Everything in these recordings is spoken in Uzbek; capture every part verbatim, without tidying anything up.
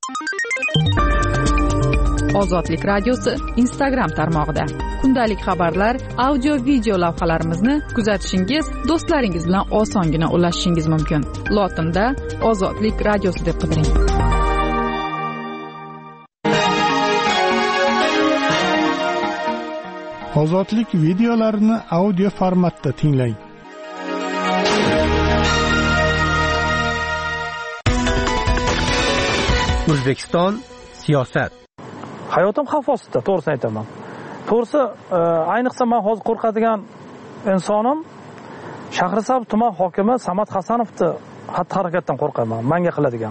Ozodlik radiosi Instagram tarmog'ida kundalik xabarlar, audio video lavhalarimizni kuzatishingiz, do'stlaringiz bilan osongina ulashishingiz mumkin. Lotinda Ozodlik radiosi deb qidiring. Ozodlik videolarini audio formatda tinglang. O'zbekiston siyosat. Hayotim xavf ostida, to'g'risini aytaman. To'g'risi, ayniqsa men hozir qo'rqadigan insonim Shahrisabz tuman hokimi Samad Hasanovni xatti-harakatdan qo'rqaman. Menga qiladigan.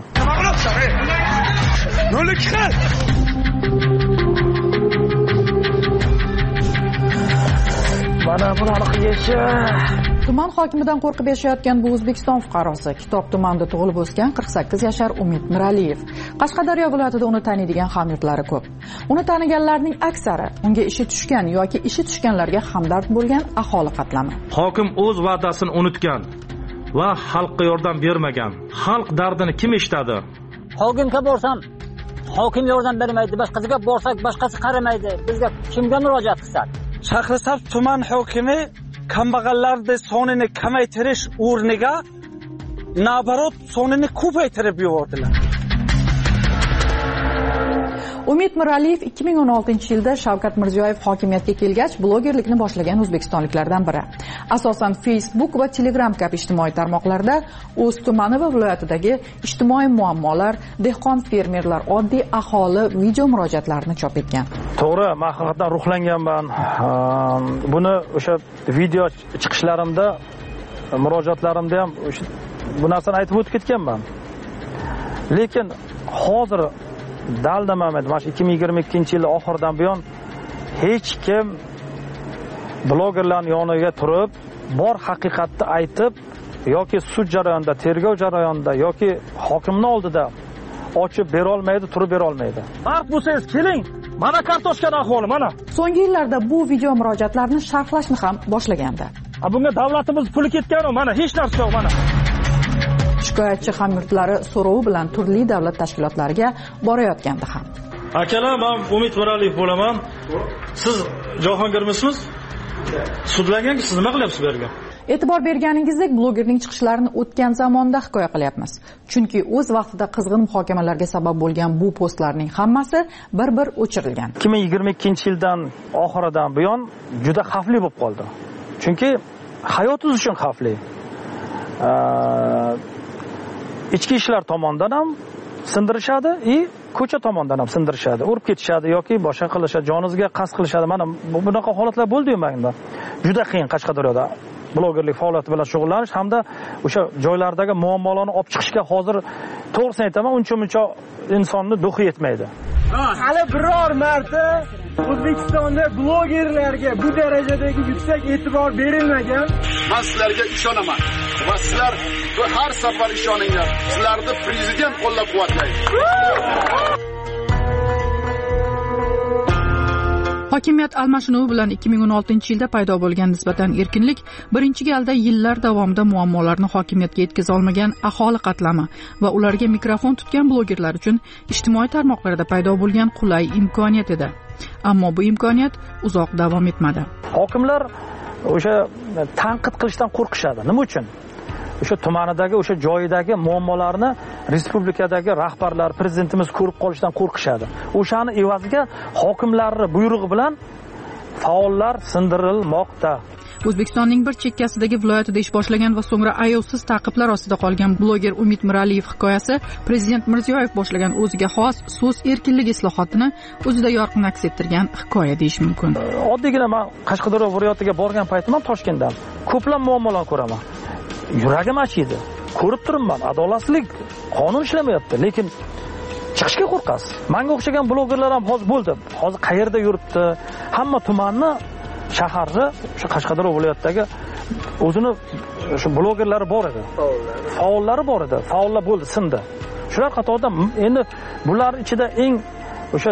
Mana bularni qilishi. Tuman hokimidan qo'rqib yashayotgan bu O'zbekiston fuqarosi Kitob tumanida tug'ilib o'sgan qirq sakkiz yashar Umid Miraliyev. Qashqadaryo viloyatida uni taniydigan hamyurtlari ko'p. Uni taniganlarning aksari unga ishi tushgan yoki ishi tushganlarga hamdard bo'lgan aholi qatlami. Hokim o'z va'dasini unutgan va xalqqa yordam bermagan. Xalq dardini kim eshitadi? Hokimga borsam, hokim yordam bermaydi, boshqasiga borsak, boshqasi qaramaydi. Bizga kimga murojaat qilsak? Shahrisabz tuman hokimi kambag'allarning sonini kamaytirish o'rniga nabarot sonini ko'paytirib yubordilar. Umid Miraliyev ikki ming o'n oltinchi yilda Shavkat Mirziyoyev hokimiyatga kelgach blogerlikni boshlagan o'zbekistonliklardan biri. Asosan Facebook va Telegram kabi ijtimoiy tarmoqlarda o'z tumani va viloyatidagi ijtimoiy muammolar, dehqon fermerlar, oddiy aholi video murojaatlarini chop etgan. To'g'ri, men haqiqatan ruhlanganman. Buni o'sha video chiqishlarimda, murojaatlarimda ham o'sha bu narsani aytib o'tib ketganman. Lekin hozir daldamaman, mana ikki ming yigirma ikkinchi yil oxiridan buyon hech kim blogerlarning yoniga turib, bor haqiqatni aytib yoki sud jarayonida, tergov jarayonida yoki hokimning oldida ochib bera olmaydi, turib bera olmaydi. Mard bo'lsangiz keling, mana kartoshkani ahvoli mana. So'nggi yillarda bu video murojaatlarni sharhlashni ham boshlagandi. Bunga davlatimiz puli ketgan-ku, mana hech narsa yo'q mana. Shikoyatchi hamyurtlari so'rovi bilan turli davlat tashkilotlariga borayotganda ham. Akalar, men Umid Miraliyev bo'laman. Siz Jahongirmisiniz? Sudlanganki, siz nima qilyapsiz bu yerga? E'tibor berganingizdek, blogerning chiqishlarini o'tgan zamonda hikoya qilyapmiz. Chunki o'z vaqtida qizg'in muhokamalarga sabab bo'lgan bu postlarning hammasi bir-bir o'chirilgan. ikki ming yigirma ikkinchi yildan oxiridan buyon juda xavfli bo'lib qoldi. Chunki hayotingiz uchun xavfli. Ichki ishlar tomonidan ham sindirishadi, i ko'cha tomonidan ham sindirishadi, urib ketishadi yoki boshqa qilishadi, joningizga qasd qilishadi. Mana bunaqa holatlar bo'ldi-yu menda. Juda qiyin Qashqadaryoda blogerlik faoliyati bilan shug'ullanish hamda o'sha joylardagi muammolarni olib chiqishga hozir to'g'risini aytaman, uncha-muncha insonni duxi yetmaydi. Hali biror marta O'zbekistonda blogerlarga bu darajadagi yuksak e'tibor berilmagan. Men sizlarga ishonaman va sizlar har safar ishoninglar. Sizlarni prezident qo'llab-quvvatlaydi. Hokimiyat almashinuvi bilan ikki ming o'n oltinchi yilda paydo bo'lgan nisbatan erkinlik birinchi galda yillar davomida muammolarni hokimiyatga yetkaza olmagan aholi qatlami va ularga mikrofon tutgan blogerlar uchun ijtimoiy tarmoqlarda paydo bo'lgan qulay imkoniyat edi. Ammo bu imkoniyat uzoq davom etmadi. Hokimlar o'sha tanqid qilishdan qo'rqishadi. Nima uchun? O'sha tumanidagi, o'sha joyidagi muammolarni respublikadagi rahbarlar, prezidentimiz ko'rib qolishdan qo'rqishadi. O'shani evaziga hokimlarning buyrug'i bilan faollar sindirilmoqda. O'zbekistonning bir chekkasidagi viloyatida ish boshlagan va so'ngra ayovsiz ta'qiblar ostida qolgan bloger Umid Miraliyev hikoyasi Prezident Mirziyoyev boshlagan o'ziga xos so'z erkinligi islohotini o'zida yorqin aks ettirgan hikoya deyish mumkin. Oddiygina men Qashqadaryo viloyatiga borgan paytimda Toshkentdan ko'plab muammolar ko'raman. Yuragim achiydi. Ko'rib turibman, adolatsizlik, qonun ishlamayapti, lekin chiqishga qo'rqasiz. Menga o'xshagan blogerlar ham hozir bo'ldi. Hozir qayerda yuribdi? Hamma tumanni, shaharni, o'sha Qashqadaryo viloyatidagi o'zini o'sha blogerlari bor edi. Faollari bor edi. Faollar bo'ldi, sindi. Shular qatorida endi bular ichida eng o'sha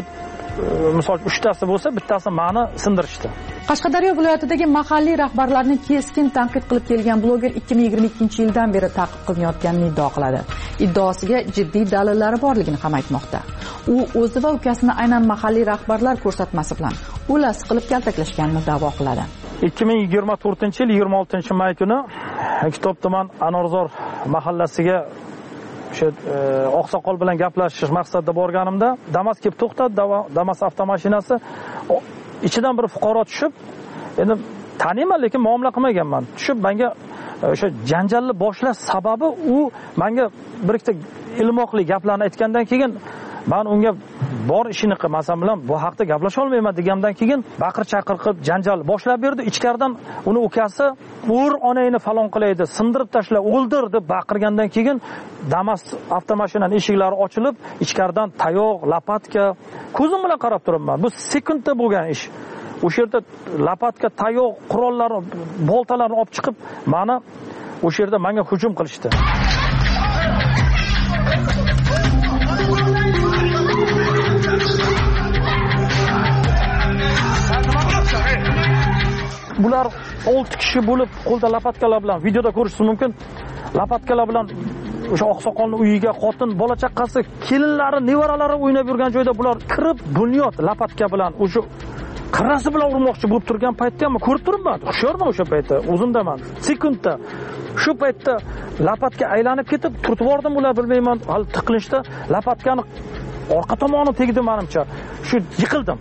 misol uchtasi bo'lsa, bittasi meni sindirishdi. Qashqadaryo viloyatidagi mahalliy rahbarlarni keskin tanqid qilib kelgan bloger ikki ming yigirma ikkinchi yildan beri ta'qib qilinayotganini iddao qiladi. Iddaosiga jiddiy dalillari borligini ham aytmoqda. U o'zi va ukasini aynan mahalliy rahbarlar ko'rsatmasi bilan o'lasi qilib kaltaklashganini da'vo qiladi. ikki ming yigirma to'rtinchi yil yigirma oltinchi may kuni Kitob tuman Anorzor mahallasiga o'sha oqsoqol bilan gaplashish maqsadida borganimda Damas kelib to'xtadi. Damas avtomashinasi ichidan bir fuqaro tushib, endi taniyman, lekin muomala qilmaganman. Tushib menga o'sha janjalni boshlash sababi u menga bir ikkita ilmoqli gaplarni aytgandan keyin men unga bor ishini qilmasam bilan bu haqda gaplasha olmayman degandan keyin baqir chaqir qilib janjal boshlab berdi. Ichkaridan uni ukasi "Ur onangni falon qilaydi, sindirib tashla, o'ldir" deb baqirgandan keyin Damas avtomashinaning eshiklari ochilib, ichkaridan tayoq, lapatka, ko'zim bilan qarab turibman. Bu sekundda bo'lgan ish. O'sha yerda lapatka, tayoq, qurollar, boltalarni olib chiqib, meni o'sha yerda menga hujum qilishdi. Bular olti kishi bo'lib qo'lda lapatkalar bilan, videoda ko'rishingiz mumkin. Lapatkalar bilan o'sha oqsoqolning uyiga xotin, bola chaqasi, kelinlari, nevaralari o'ynab yurgan joyda bular kirib, bunyod lapatka bilan o'sha qirrasi bilan urmoqchi bo'lib turgan paytda ham ko'rib turibman. Hushyorman o'sha paytda, o'zimdaman. Sekundda shu paytda lapatka aylanib ketib, turtvordim ular bilmayman, hali tiqilishda lapatkani orqa tomoni tegdi menimcha. Shu yiqildim.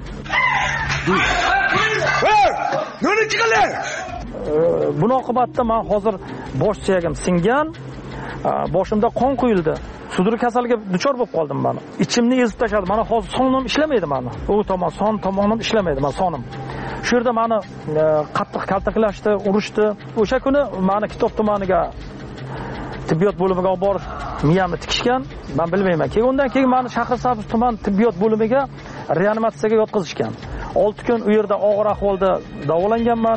Nima chiqalar? Buni oqibatda men hozir bosh suyagim singan, boshimda qon quyildi. Sudur kasaliga duchor bo'lib qoldim men. Ichimni ezib tashladi. Mana hozir sonim ishlamaydi meni. U tomon son tomonim ishlamaydi men sonim. Shu yerda meni qattiq kaltaklashdi, urishdi. O'sha kuni meni Kitob tumaniga tibbiyot bo'limiga olib borib miyamni tikishgan. Men bilmayman. Keyin undan keyin meni Shahrisabz tuman tibbiyot bo'limiga reanimatsiyaga yotqizishgan. olti kun u yerda og'ir ahvolda davolanganman.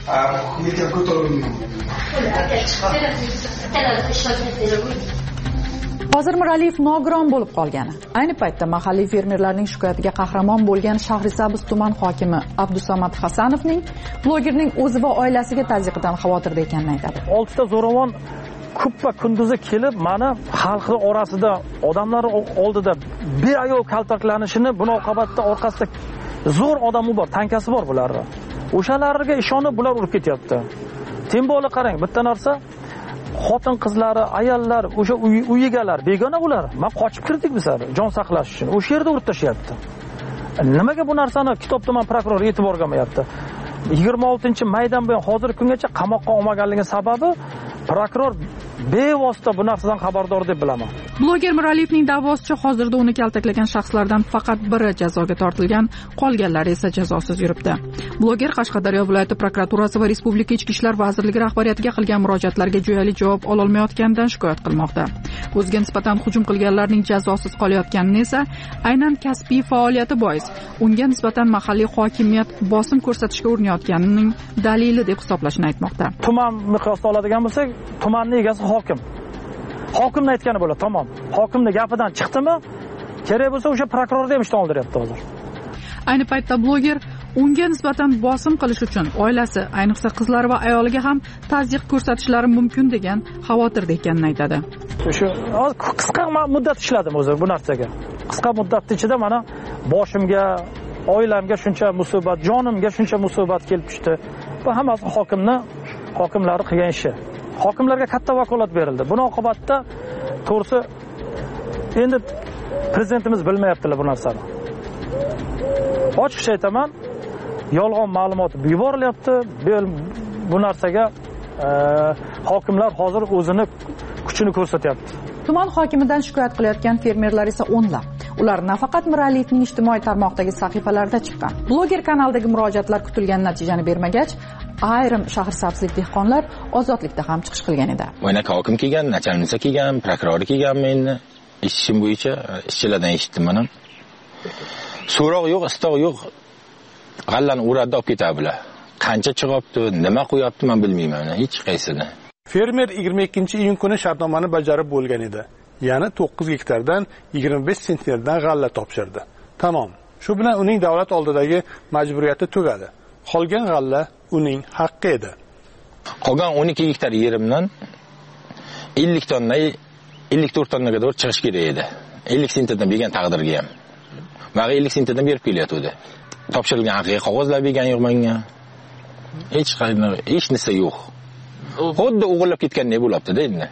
Hozir Miraliyev nogiron bo'lib qolgani. Ayni paytda mahalliy fermerlarning shikoyatiga qahramon bo'lgan Shahrisabz tuman hokimi Abdusamad Hasanovning blogerning o'zi va oilasiga tazyiqidan xavotirda ekanini aytadi. oltita zo'ravon kuppa kunduzi kelib, meni xalqi orasida, odamlar oldida beayov kaltaklanishini, buni oqibatda orqasida zo'r odami bor, tankasi bor bularni. O'shalarga ishonib bular urib ketyapti. Temboli qarang, bitta narsa, xotin qizlari, ayollar, o'sha uy egalari, begona ular. Men qochib kirdik bizlar, jon saqlash uchun. O'sha yerda urib tashyapti. Nimaga bu narsani Kitob tuman prokurori e'tiborga olmayapti? yigirma oltinchi maydan buyon hozirgi kungacha qamoqqa olmaganligi sababi prokuror bevosita bu narsadan xabardor deb bilaman. Bloger Miraliyevning da'vosicha hozirda uni kaltaklagan shaxslardan faqat biri jazoga tortilgan, qolganlari esa jazosiz yuribdi. Bloger Qashqadaryo viloyati prokuraturasi va Respublika Ichki ishlar vazirligi rahbariyatiga qilgan murojaatlarga jo'yali javob ola olmayotganidan shikoyat qilmoqda. O'ziga nisbatan hujum qilganlarning jazosiz qolayotganini esa aynan kasbiy faoliyati bois unga nisbatan mahalliy hokimiyat bosim ko'rsatishga urinayotganining dalili deb hisoblashini aytmoqda. Tuman miqyosda oladigan bo'lsak, tumanning egasi hokim. Hokimning aytgani bo'ladi, tamom. Hokimning gapidan chiqdimi, kerak bo'lsa o'sha prokurorni ham ishdan oldiryapti hozir. Ayni paytda bloger unga nisbatan bosim qilish uchun oilasi, ayniqsa qizlari va ayoliga ham tazyiq ko'rsatishlari mumkin degan xavotirda ekanini aytadi. Shu qisqa muddat ishladim o'zi bu narsaga. Qisqa muddat ichida mana boshimga, oilamga shuncha musibat, jonimga shuncha musibat kelib tushdi. Bu hammasi hokimni, hokimlar qilgan ishi. Hokimlarga katta vakolat berildi. Buni oqibatda to'g'risi endi prezidentimiz bilmayaptilar bu narsani. Ochiqcha aytaman, yolg'on ma'lumot yuborilyapti. Bu narsaga e, hokimlar hozir o'zini kuchini ko'rsatyapti. Tuman hokimidan shikoyat qilayotgan fermerlar esa o'nlab. Ular nafaqat Miraliyevning ijtimoiy tarmoqdagi sahifalarida chiqqan. Bloger kanaldagi murojaatlar kutilgan natijani bermagach, ayrim Shahrisabzlik dehqonlar ozodlikda ham chiqish qilgan edi. Mana hokim kelgan, nachalnica kelgan, prokuror kelgan, meni ishim bo'yicha ishchilardan eshitdim mana. So'roq yo'q, istoq yo'q. G'allani uradda olib ketadilar. Qancha chiqibdi, nima qo'yapti men bilmayman, hech qaysini. Fermer yigirma ikkinchi iyun kuni shartnomani bajarib bo'lgan edi. Ya'ni to'qqiz gektardan yigirma besh sentnerdan g'alla topshirdi. Tamom. Shu bilan uning davlat oldidagi majburiyati tugadi. Qolgan g'alla uning haqqi edi. Qolgan o'n ikki gektar yerimdan ellik tonna, ellik to'rt tonnaga doğru chiqish kerak edi. ellik sentdan bergan taqdirga ham. Menga ellik sentdan berib kelyapti. Topshirilgan haqiqiy qog'ozlar bergan yo'q menga. Hech qanday hech narsa yo'q. Xuddi o'g'irlab ketgandek bo'libdi-da endi.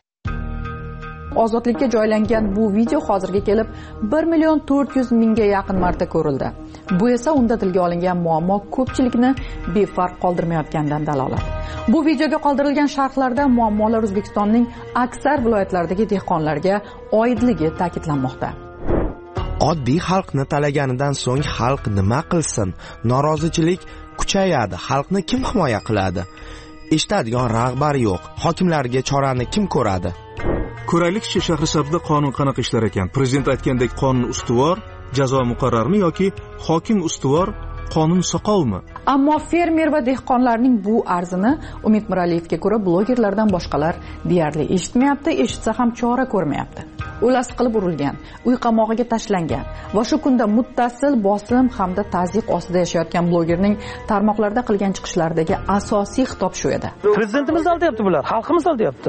Ozodlikka joylangan bu video hozirga kelib bir million to'rt yuz mingga yaqin marta ko'rildi. Bu esa unda tilga olingan muammo ko'pchilikni befarq qoldirmayotganidan dalolat. Bu videoga qoldirilgan sharhlarda muammolar O'zbekistonning aksar viloyatlaridagi dehqonlarga oidligi ta'kidlanmoqda. Oddiy xalqni talaganidan so'ng xalq nima qilsin? Norozichilik kuchayadi. Xalqni kim himoya qiladi? Eshitadigan rahbar yo'q. Hokimlarga chorani kim ko'radi? Ko'raylikchi, Shahrisabzda qonun qanaqa ishlar ekan? Prezident aytgandek qonun ustuvor, jazo muqarrarmi yoki hokim ustuvor, qonun soqovmi? Ammo fermer va dehqonlarning bu arzini Umid Miraliyevga ko'ra blogerlardan boshqalar deyarli eshitmayapti, eshitsa ham chora ko'rmayapti. O'lasi qilib urilgan, uy qamog'iga tashlangan va shu kunda muttasil bosim hamda tazyiq ostida yashayotgan blogerning tarmoqlarda qilgan chiqishlaridagi asosiy xitob shu edi. Prezidentimiz aldayapti bular, xalqimiz aldayapti.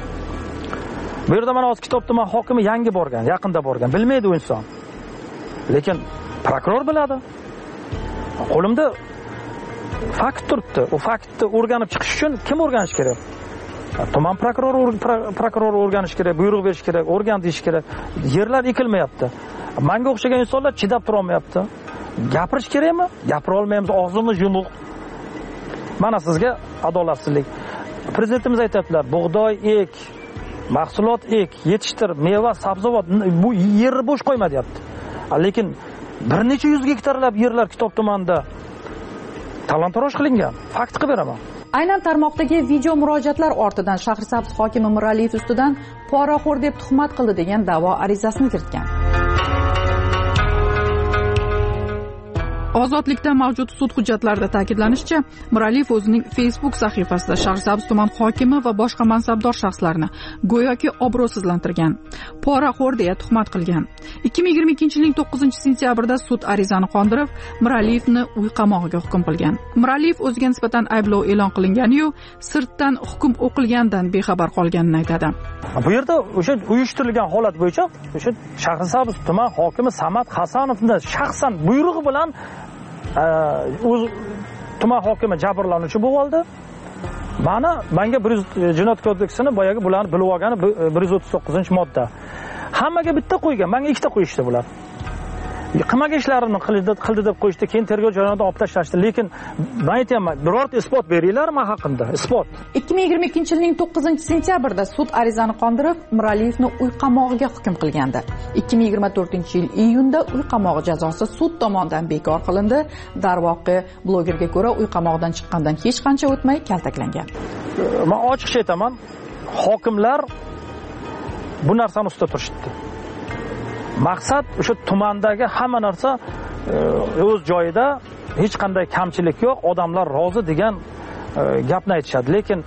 Bu yerda mana hozir Kitob tuman hokimi yangi borgan, yaqinda borgan, bilmaydi u inson. Lekin prokuror biladi. Qo'limda fakt turibdi. U faktni o'rganib chiqish uchun kim o'rganish kerak? Tuman prokurori prokuror o'rganish kerak, buyruq berish kerak, o'rgan deyish kerak. Yerlar ekilmayapti. Menga o'xshagan insonlar chidab tura olmayapti. Gapirish kerakmi? Gapira olmaymiz, og'zimiz yumuq. Mana sizga adolatsizlik. Prezidentimiz aytadilar, bug'doy ek, mahsulot ek, yetishtir, meva, sabzavot, bu yerni bo'sh qo'yma deyapti. Lekin bir necha yuz gektarlab yerlar Kitob tumanida talon-taroj qilingan. Fakt qilib beraman. Aynan tarmoqdagi video murojaatlar ortidan Shahrisabz hokimi Miraliyev ustidan poraxo'r deb tuhmat qildi degan da'vo arizasini kiritgan. Ozodlikda mavjud sud hujjatlarida ta'kidlanishicha, Miraliyev o'zining Facebook sahifasida Shahrisabz tuman hokimi va boshqa mansabdor shaxslarni go'yoki obro'sizlantirgan, poraxo'r deya tuhmat qilgan. ikki ming yigirma ikkinchi yilning to'qqizinchi sentyabrida sud arizani qondirib, Miraliyevni uy qamog'iga hukm qilgan. Miraliyev o'ziga nisbatan ayblov e'lon qilingani-yu, sirtdan hukm o'qilgandan bexabar qolganini aytadi. Bu yerda o'sha uyushtirilgan holat bo'yicha o'sha Shahrisabz tuman hokimi Samad Hasanovni shaxsan buyrug'i bilan o'z tuman hokimi jabrlanuvchi bo'lib oldi. Mana menga bir yuz jinoyat kodeksini boyagi bularni bilib olgani bir yuz o'ttiz to'qqizinchi modda. Hammaga bitta qo'ygan, menga ikkita qo'yishdi bular. Qilmagan ishlarini qildi, qildi deb qo'yishdi, keyin tergov joyidan olib tashlashdi. Lekin men aytaman, birorta isbot beringlar men haqimda, isbot. ikki ming yigirma ikkinchi yilning to'qqizinchi sentyabrida sud arizani qondirib, Miraliyevni uy qamog'iga hukm qilgandi. ikki ming yigirma to'rtinchi yil iyunda uy qamog'i jazosi sud tomonidan bekor qilindi. Darvoqe, blogerga ko'ra uy qamog'idan chiqqandan hech qancha o'tmay kaltaklangan. Men ochiqcha aytaman, hokimlar bu narsani ustida turishdi. Maqsad o'sha tumandagi hamma narsa o'z joyida, hech qanday kamchilik yo'q, odamlar rozi degan gapni aytishadi. Lekin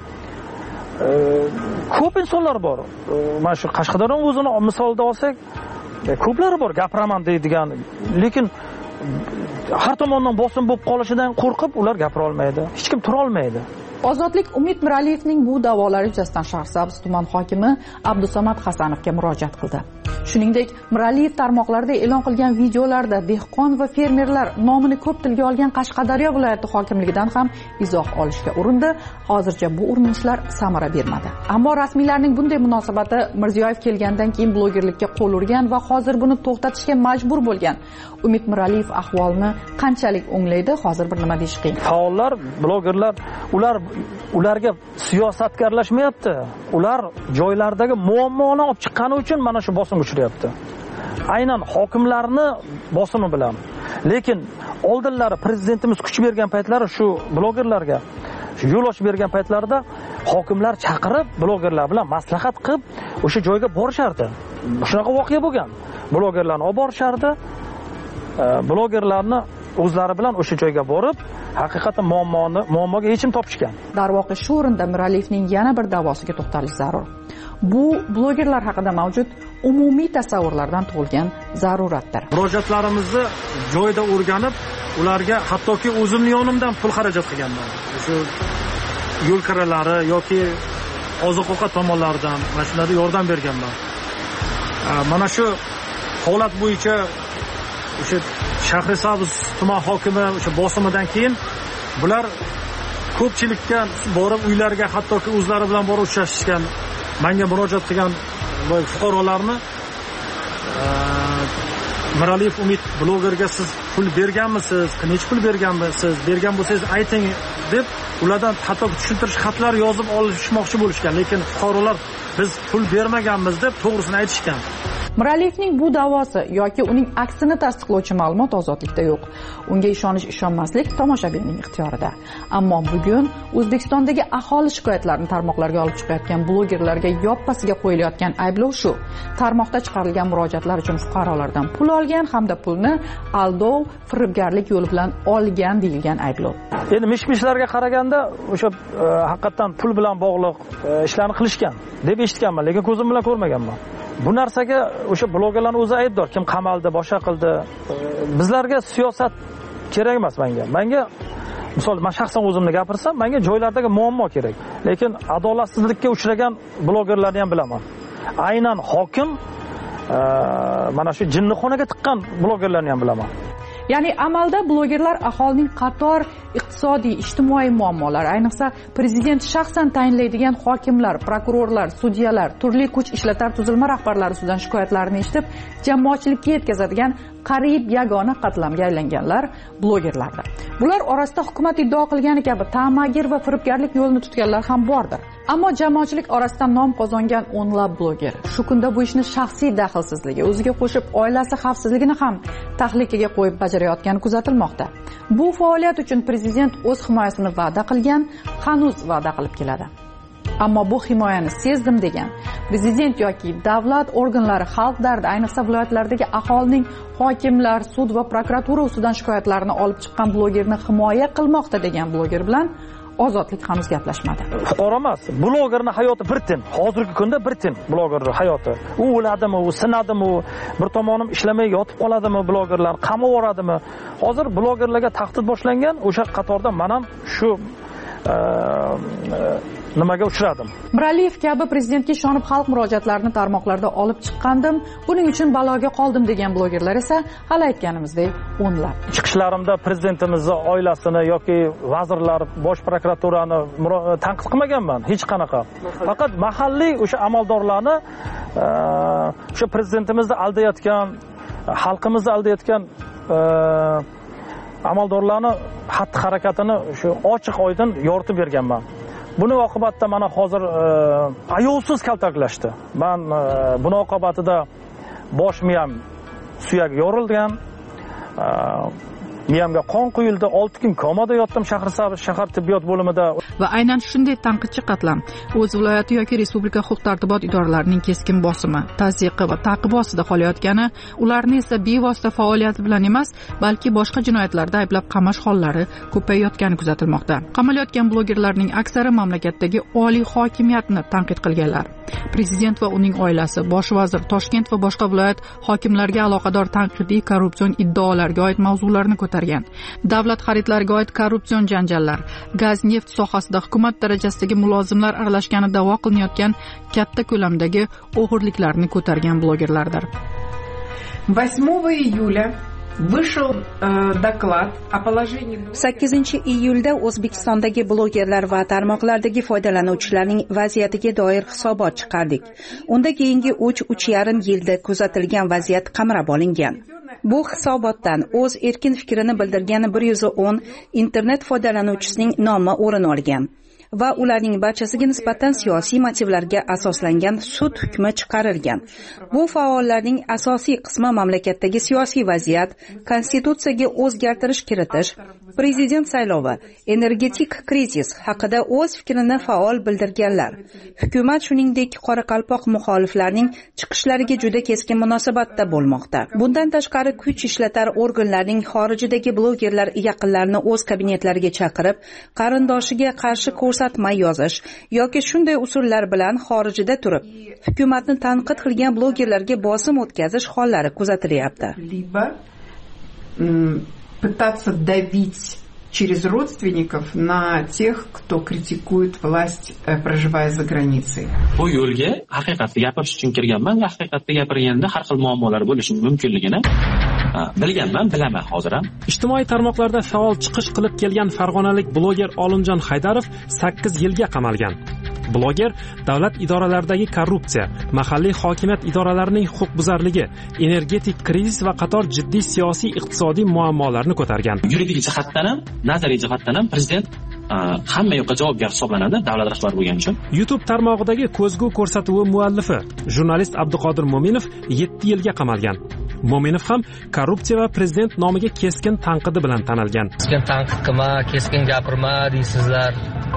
ko'p insonlar bor. Mana shu Qashqadaryo o'zini misolda olsak, ko'plari bor gapiraman deydigan, lekin har tomondan bosim bo'lib qolishidan qo'rqib ular gapira olmaydi. Hech kim tura olmaydi. Ozodlik Umid Miraliyevning bu da'volari yuzasidan Shahrisabz tuman hokimi Abdusamad Hasanovga murojaat qildi. Shuningdek, Miraliyev tarmoqlarda e'lon qilgan videolarda dehqon va fermerlar nomini ko'p tilga olgan Qashqadaryo viloyati hokimligidan ham izoh olishga urindi. Hozircha bu urinishlar samara bermadi. Ammo rasmiylarning bunday munosabati Mirziyoyev kelgandan keyin blogerlikka qo'l urgan va hozir buni to'xtatishga majbur bo'lgan Umid Miraliyev ahvolni qanchalik o'nglaydi, hozir bir nima deyish qiyin. Faollar, blogerlar, ular ularga siyosatga aralashmayapti. Ular joylardagi muammoni olib chiqqani uchun mana shu bosim uchiryapti. Aynan hokimlarni bosimi bilan. Lekin oldinlari prezidentimiz kuch bergan paytlari shu blogerlarga yo'l ochib bergan paytlarida hokimlar chaqirib, blogerlar bilan maslahat qilib, o'sha joyga borishardi. Shunaqa voqea bo'lgan. Blogerlarni olib borishardi. Blogerlarni o'zlari bilan o'sha joyga borib, haqiqatan muammoni, muammoga yechim topishgan. Darvoqe, shu o'rinda Miraliyevning yana bir da'vosiga to'xtalish zarur. Bu blogerlar haqida mavjud umumiy tasavvurlardan tug'ilgan zaruratdir. Murojaatlarimizni joyida o'rganib, ularga hattoki o'zimning yonimdan pul xarajat qilganman. Shu yo'l kiralari yoki oziq-ovqat tomonlaridan mana shunday yordam berganman. Mana shu holat bo'yicha o'sha Shahrisabz tuman hokimi o'sha bosimidan keyin bular ko'pchilikka borib uylariga hattoki o'zlari bilan borib uchrashishgan, menga murojaat qilgan fuqarolarni Miraliyev Umid blogerga siz pul berganmisiz, necha pul berganmisiz, bergan bo'lsangiz ayting deb ulardan hatto tushuntirish xatlar yozib olishmoqchi bo'lishgan, lekin fuqarolar biz pul bermaganmiz deb to'g'risini aytishgan. Miraliyevning bu da'vosi yoki uning aksini tasdiqlovchi ma'lumot ozodlikda yo'q. Unga ishonish ishonmaslik tomoshabinning ixtiyorida. Ammo bugun O'zbekistondagi aholi shikoyatlarini tarmoqlarga olib chiqayotgan blogerlarga yoppasiga qo'yilayotgan ayblov shu: tarmoqda chiqarilgan murojaatlar uchun fuqarolardan pul olgan hamda pulni aldov, firibgarlik yo'li bilan olgan deyilgan ayblov. Endi mish-mishlarga qaraganda o'sha e, haqiqatan pul bilan bog'liq e, ishlarni qilishgan deb eshitganman, lekin ko'zim bilan ko'rmaganman. Bu narsaga o'sha blogerlarning o'zi aybdor. Kim qamaldi, boshqa qildi. Bizlarga siyosat kerak emas menga. Menga misol men shaxsan o'zimni gapirsam, menga joylardagi muammo kerak. Lekin adolatsizlikka uchragan blogerlarni ham bilaman. Aynan hokim mana shu jinnixonaga tiqqan blogerlarni ham bilaman. Ya'ni amalda blogerlar aholining qator iqtisodiy, ijtimoiy muammolari, ayniqsa prezident shaxsan tayinlaydigan hokimlar, prokurorlar, sudyalar, turli kuch ishlatar tuzilma rahbarlari ustidan shikoyatlarini eshitib, jamoatchilikka yetkazadigan qariyb yagona qatlamga aylanganlar blogerlardir. Bular orasida hukumat iddao qilgani kabi ta'magir va firibgarlik yo'lini tutganlar ham bordir. Ammo jamoatchilik orasida nom qozongan o'nlab bloger shu kunda bu ishni shaxsiy daxlsizligi, o'ziga qo'shib oilasi xavfsizligini ham tahlikaga qo'yib bajarayotgani kuzatilmoqda. Bu faoliyat uchun prezident o'z himoyasini va'da qilgan, hanuz va'da qilib keladi. Ammo bu himoyani sezdim degan prezident yoki davlat organlari xalq dardi, ayniqsa viloyatlardagi aholining hokimlar, sud va prokuratura ustidan shikoyatlarini olib chiqqan blogerni himoya qilmoqda degan bloger bilan ozodlik hanuz gaplashmadi. Fuqaro emas, blogerning hayoti bir tin. Hozirgi kunda bir tin blogerning hayoti. U o'ladimi, u sinadimi, bir tomonim ishlamay yotib qoladimi, blogerlar qamab yuboradimi? Hozir blogerlarga tahdid boshlangan, o'sha qatorda men ham shu nimaga uchradim. Miraliyev kabi prezidentga ishonib xalq murojaatlarini tarmoqlarda olib chiqqandim, buning uchun baloga qoldim degan blogerlar esa hali aytganimizdek o'nlab. Chiqishlarimda prezidentimizni oilasini yoki vazirlar, bosh prokuraturani tanqid qilmaganman, hech qanaqa. Faqat mahalliy o'sha amaldorlarni o'sha prezidentimizni aldayotgan, xalqimizni aldayotgan amaldorlarni xatti-harakatini shu ochiq oydin yoritib berganman. Buni oqibatda mana hozir ayovsiz kaltaklashdi. Men buni oqibatida bosh miyam suyak yorilgan, miyamga qon quyildi, olti kun komada yotdim Shahrisabz shahar tibbiyot bo'limida. Va aynan shunday tanqidchi qatlam o'z viloyati yoki respublika huquq-tartibot idoralarining keskin bosimi, tazyiqi va ta'qibi ostida qolayotgani, ularni esa bevosita faoliyati bilan emas, balki boshqa jinoyatlarda ayblab qamash hollari ko'payayotgani kuzatilmoqda. Qamalayotgan blogerlarning aksari mamlakatdagi oliy hokimiyatni tanqid qilganlar. Prezident va uning oilasi, bosh vazir, Toshkent va boshqa viloyat hokimlariga aloqador tanqidiy korrupsion iddaolarga oid mavzularni ko'targan. Davlat xaridlariga oid korrupsion janjallar, gaz, neft sohasida hukumat darajasidagi mulozimlar aralashgani da'vo qilinayotgan katta ko'lamdagi o'g'irliklarni ko'targan blogerlardir. восьмого июля вышел доклад о положении. sakkizinchi iyulda O'zbekistondagi blogerlar va tarmoqlardagi foydalanuvchilarning vaziyatiga doir hisobot chiqardik. Unda keyingi uch uch yarim yilda kuzatilgan vaziyat qamrab olingan. Bu hisobotdan o'z erkin fikrini bildirgan bir yuz o'n internet foydalanuvchisining nomi o'rin olgan va ularning barchasiga nisbatan siyosiy motivlarga asoslangan sud hukmi chiqarilgan. Bu faollarning asosiy qismi mamlakatdagi siyosiy vaziyat, konstitutsiyaga o'zgartirish kiritish, prezident saylovi, energetik krizis haqida o'z fikrini faol bildirganlar. Hukumat shuningdek Qoraqalpoq muxoliflarining chiqishlariga juda keskin munosabatda bo'lmoqda. Bundan tashqari kuch ishlatar organlarning xorijdagi blogerlar yaqinlarini o'z kabinetlariga chaqirib, qarindoshiga qarshi ko'rsatib ko'rsatma yozish yoki shunday usullar bilan xorijda turib hukumatni tanqid qilgan blogerlarga bosim o'tkazish hollari kuzatilyapti. Пытаться давить через родственников на тех, кто критикует власть, проживая за границей. Bu yo'lga haqiqatni gapirish uchun kirganman va haqiqatni gapirganda har xil muammolar bo'lishi mumkinligini bilganman, bilaman hozir ham. Ijtimoiy tarmoqlarda faol chiqish qilib kelgan farg'onalik bloger Olimjon Haydarov sakkiz yilga qamalgan. Bloger davlat idoralaridagi korrupsiya, mahalliy hokimiyat idoralarining huquqbuzarligi, energetik krizis va qator jiddiy siyosiy iqtisodiy muammolarni ko'targan. Yuridik jihatdan ham, nazariy jihatdan ham prezident hamma yoqqa javobgar hisoblanadi davlat rahbari bo'lgani uchun. YouTube tarmog'idagi ko'zgu ko'rsatuvi muallifi jurnalist Abduqodir Mo'minov yetti yilga qamalgan. Mo'minov ham korrupsiya va prezident nomiga keskin tanqidi bilan tanilgan. Keskin tanqid qilma, keskin gapirma deysizlar.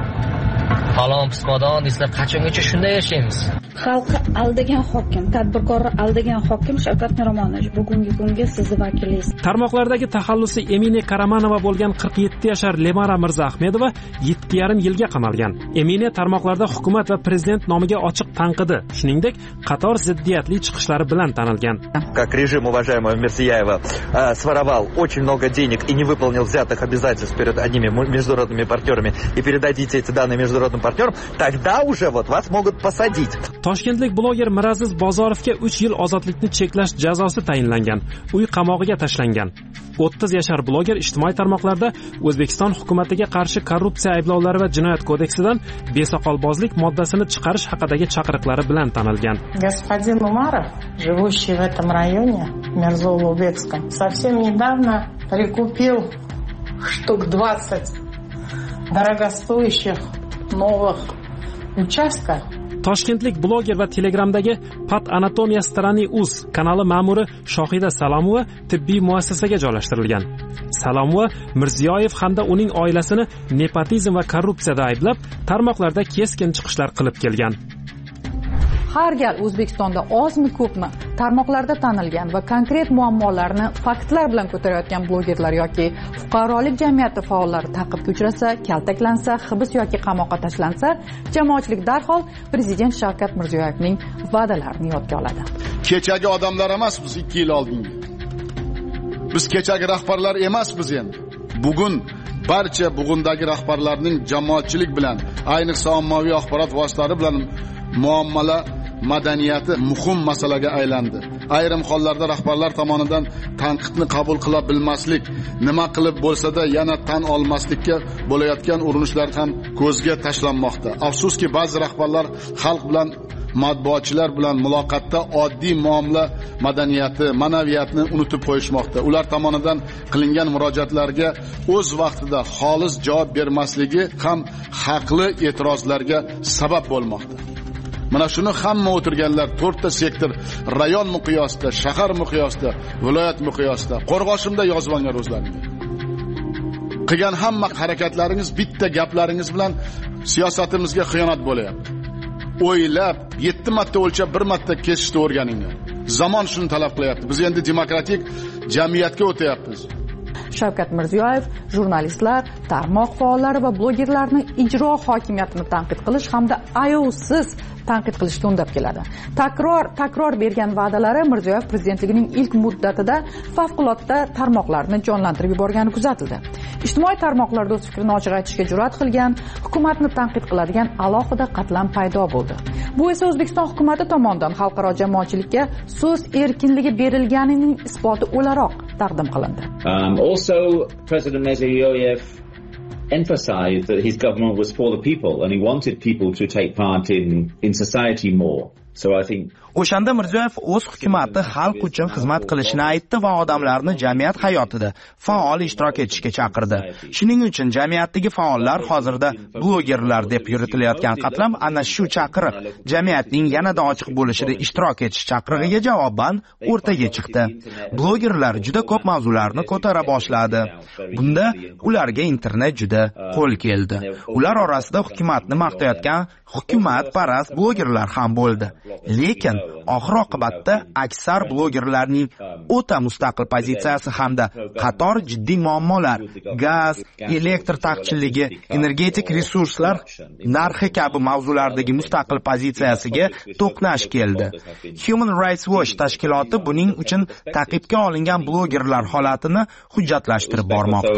Falon pismodon deysizlar, qachongacha shunday yashaymiz? Xalqi aldagan hokim, tadbirkorni aldagan hokim Shavkat Miromonovich bugungi kunga sizni vakilingiz. Tarmoqlardagi taxallusi Emine Karamanova bo'lgan qirq yetti yashar Lemara Mirzaahmedova yetti yarim yilga qamalgan. Emine tarmoqlarda hukumat va prezident nomiga ochiq tanqidi, shuningdek, qator ziddiyatli chiqishlari bilan tanilgan. Как режим уважаемого Мирзияева своровал очень много денег и не выполнил взятых обязательств перед одними международными партнерами и передадите эти данные международным партнерам, тогда уже вот вас могут посадить. Toshkentlik bloger Miraziz Bozorovga uch yil ozodlikni cheklash jazosi tayinlangan. Uy qamog'iga tashlangan. o'ttiz yashar bloger ijtimoiy tarmoqlarda O'zbekiston hukumatiga qarshi korrupsiya ayblovlari va jinoyat kodeksidan besoqolbozlik moddasini chiqarish haqidagi chaqiriqlari bilan tanilgan. Господин Умаров, живущий в этом районе, Мерзово-Лубецком, совсем недавно прикупил штук двадцать дорогостоящих новых участков. Toshkentlik bloger va Telegramdagi Pat Anatomiya Strani Uz kanali ma'muri Shohida Salomova tibbiy muassasaga joylashtirilgan. Salomova Mirziyoyev hamda uning oilasini nepotizm va korrupsiyada ayblab, tarmoqlarda keskin chiqishlar qilib kelgan. Har gal O'zbekistonda ozmi ko'pmi tarmoqlarda tanilgan va konkret muammolarni faktlar bilan ko'tarayotgan blogerlar yoki fuqarolik jamiyati faollari ta'qibga uchrasa, kaltaklansa, hibs yoki qamoqqa tashlansa, jamoatchilik darhol prezident Shavkat Mirziyoyevning va'dalarini yodga oladi. Kechagi odamlar emas biz ikki yil oldingi. Biz kechagi rahbarlar emas biz endi. Bugun barcha bugundagi rahbarlarning jamoatchilik bilan, ayniqsa ommaviy axborot vositalari bilan muomala madaniyati muhim masalaga aylandi. Ayrim hollarda rahbarlar tomonidan tanqidni qabul qila bilmaslik, nima qilib bo'lsa-da yana tan olmaslikka bo'layotgan urinishlar ham ko'zga tashlanmoqda. Afsuski ba'zi rahbarlar xalq bilan, matbuotchilar bilan muloqotda oddiy muomala madaniyati, ma'naviyatni unutib qo'yishmoqda. Ular tomonidan qilingan murojaatlarga o'z vaqtida xolis javob bermasligi ham haqli e'tirozlarga sabab bo'lmoqda. Mana shuni hamma o'tirganlar to'rtta sektor, rayon miqyosida, shahar miqyosida, viloyat miqyosida, Qo'rg'oshimda yozib olgan o'zlaringiz. Qilgan hamma harakatlaringiz bitta gaplaringiz bilan siyosatimizga xiyonat bo'layapti. O'ylab, yetti marta o'lchab, bir marta kesishni o'rganinglar. Zamon shuni talab qilyapti. Biz endi demokratik jamiyatga o'tyapmiz. Shavkat Mirziyoyev jurnalistlar, tarmoq faollari va blogerlarni ijro hokimiyatini tanqid qilish hamda ayovsiz tanqid qilishga undab keladi. Takror takror bergan va'dalari Mirziyoyev prezidentligining ilk muddatida favqulodda tarmoqlarni jonlantirib yuborgani kuzatildi. Ijtimoiy tarmoqlarda o'z fikrini ochiq aytishga jur'at qilgan, hukumatni tanqid qiladigan alohida qatlam paydo bo'ldi. Bu esa O'zbekiston hukumati tomonidan xalqaro jamoatchilikka so'z erkinligi berilganining isboti o'laroq taqdim qilindi. Um, also, President Mirziyoyev emphasized that his government was for the people and he wanted people to take part in, in society more. So I think O'shanda Mirziyoyev o'z hukumati xalq uchun xizmat qilishini aytdi va odamlarni jamiyat hayotida faol ishtirok etishga chaqirdi. Shuning uchun jamiyatdagi faollar hozirda blogerlar deb yuritilayotgan qatlam ana shu chaqiriq, jamiyatning yanada ochiq bo'lishida ishtirok etish chaqirig'iga javoban o'rtaga chiqdi. Blogerlar juda ko'p mavzularni ko'tara boshladi. Bunda ularga internet juda qo'l keldi. Ular orasida hukumatni maqtayotgan hukumat parast blogerlar ham bo'ldi. lekin oxir oqibatda aksar blogerlarning o'ta mustaqil pozitsiyasi hamda qator jiddiy muammolar, gaz, elektr taqchilligi, energetik resurslar narxi kabi mavzulardagi mustaqil pozitsiyasiga to'qnash keldi. Human Rights Watch tashkiloti buning uchun ta'qibga olingan blogerlar holatini hujjatlashtirib bormoqda.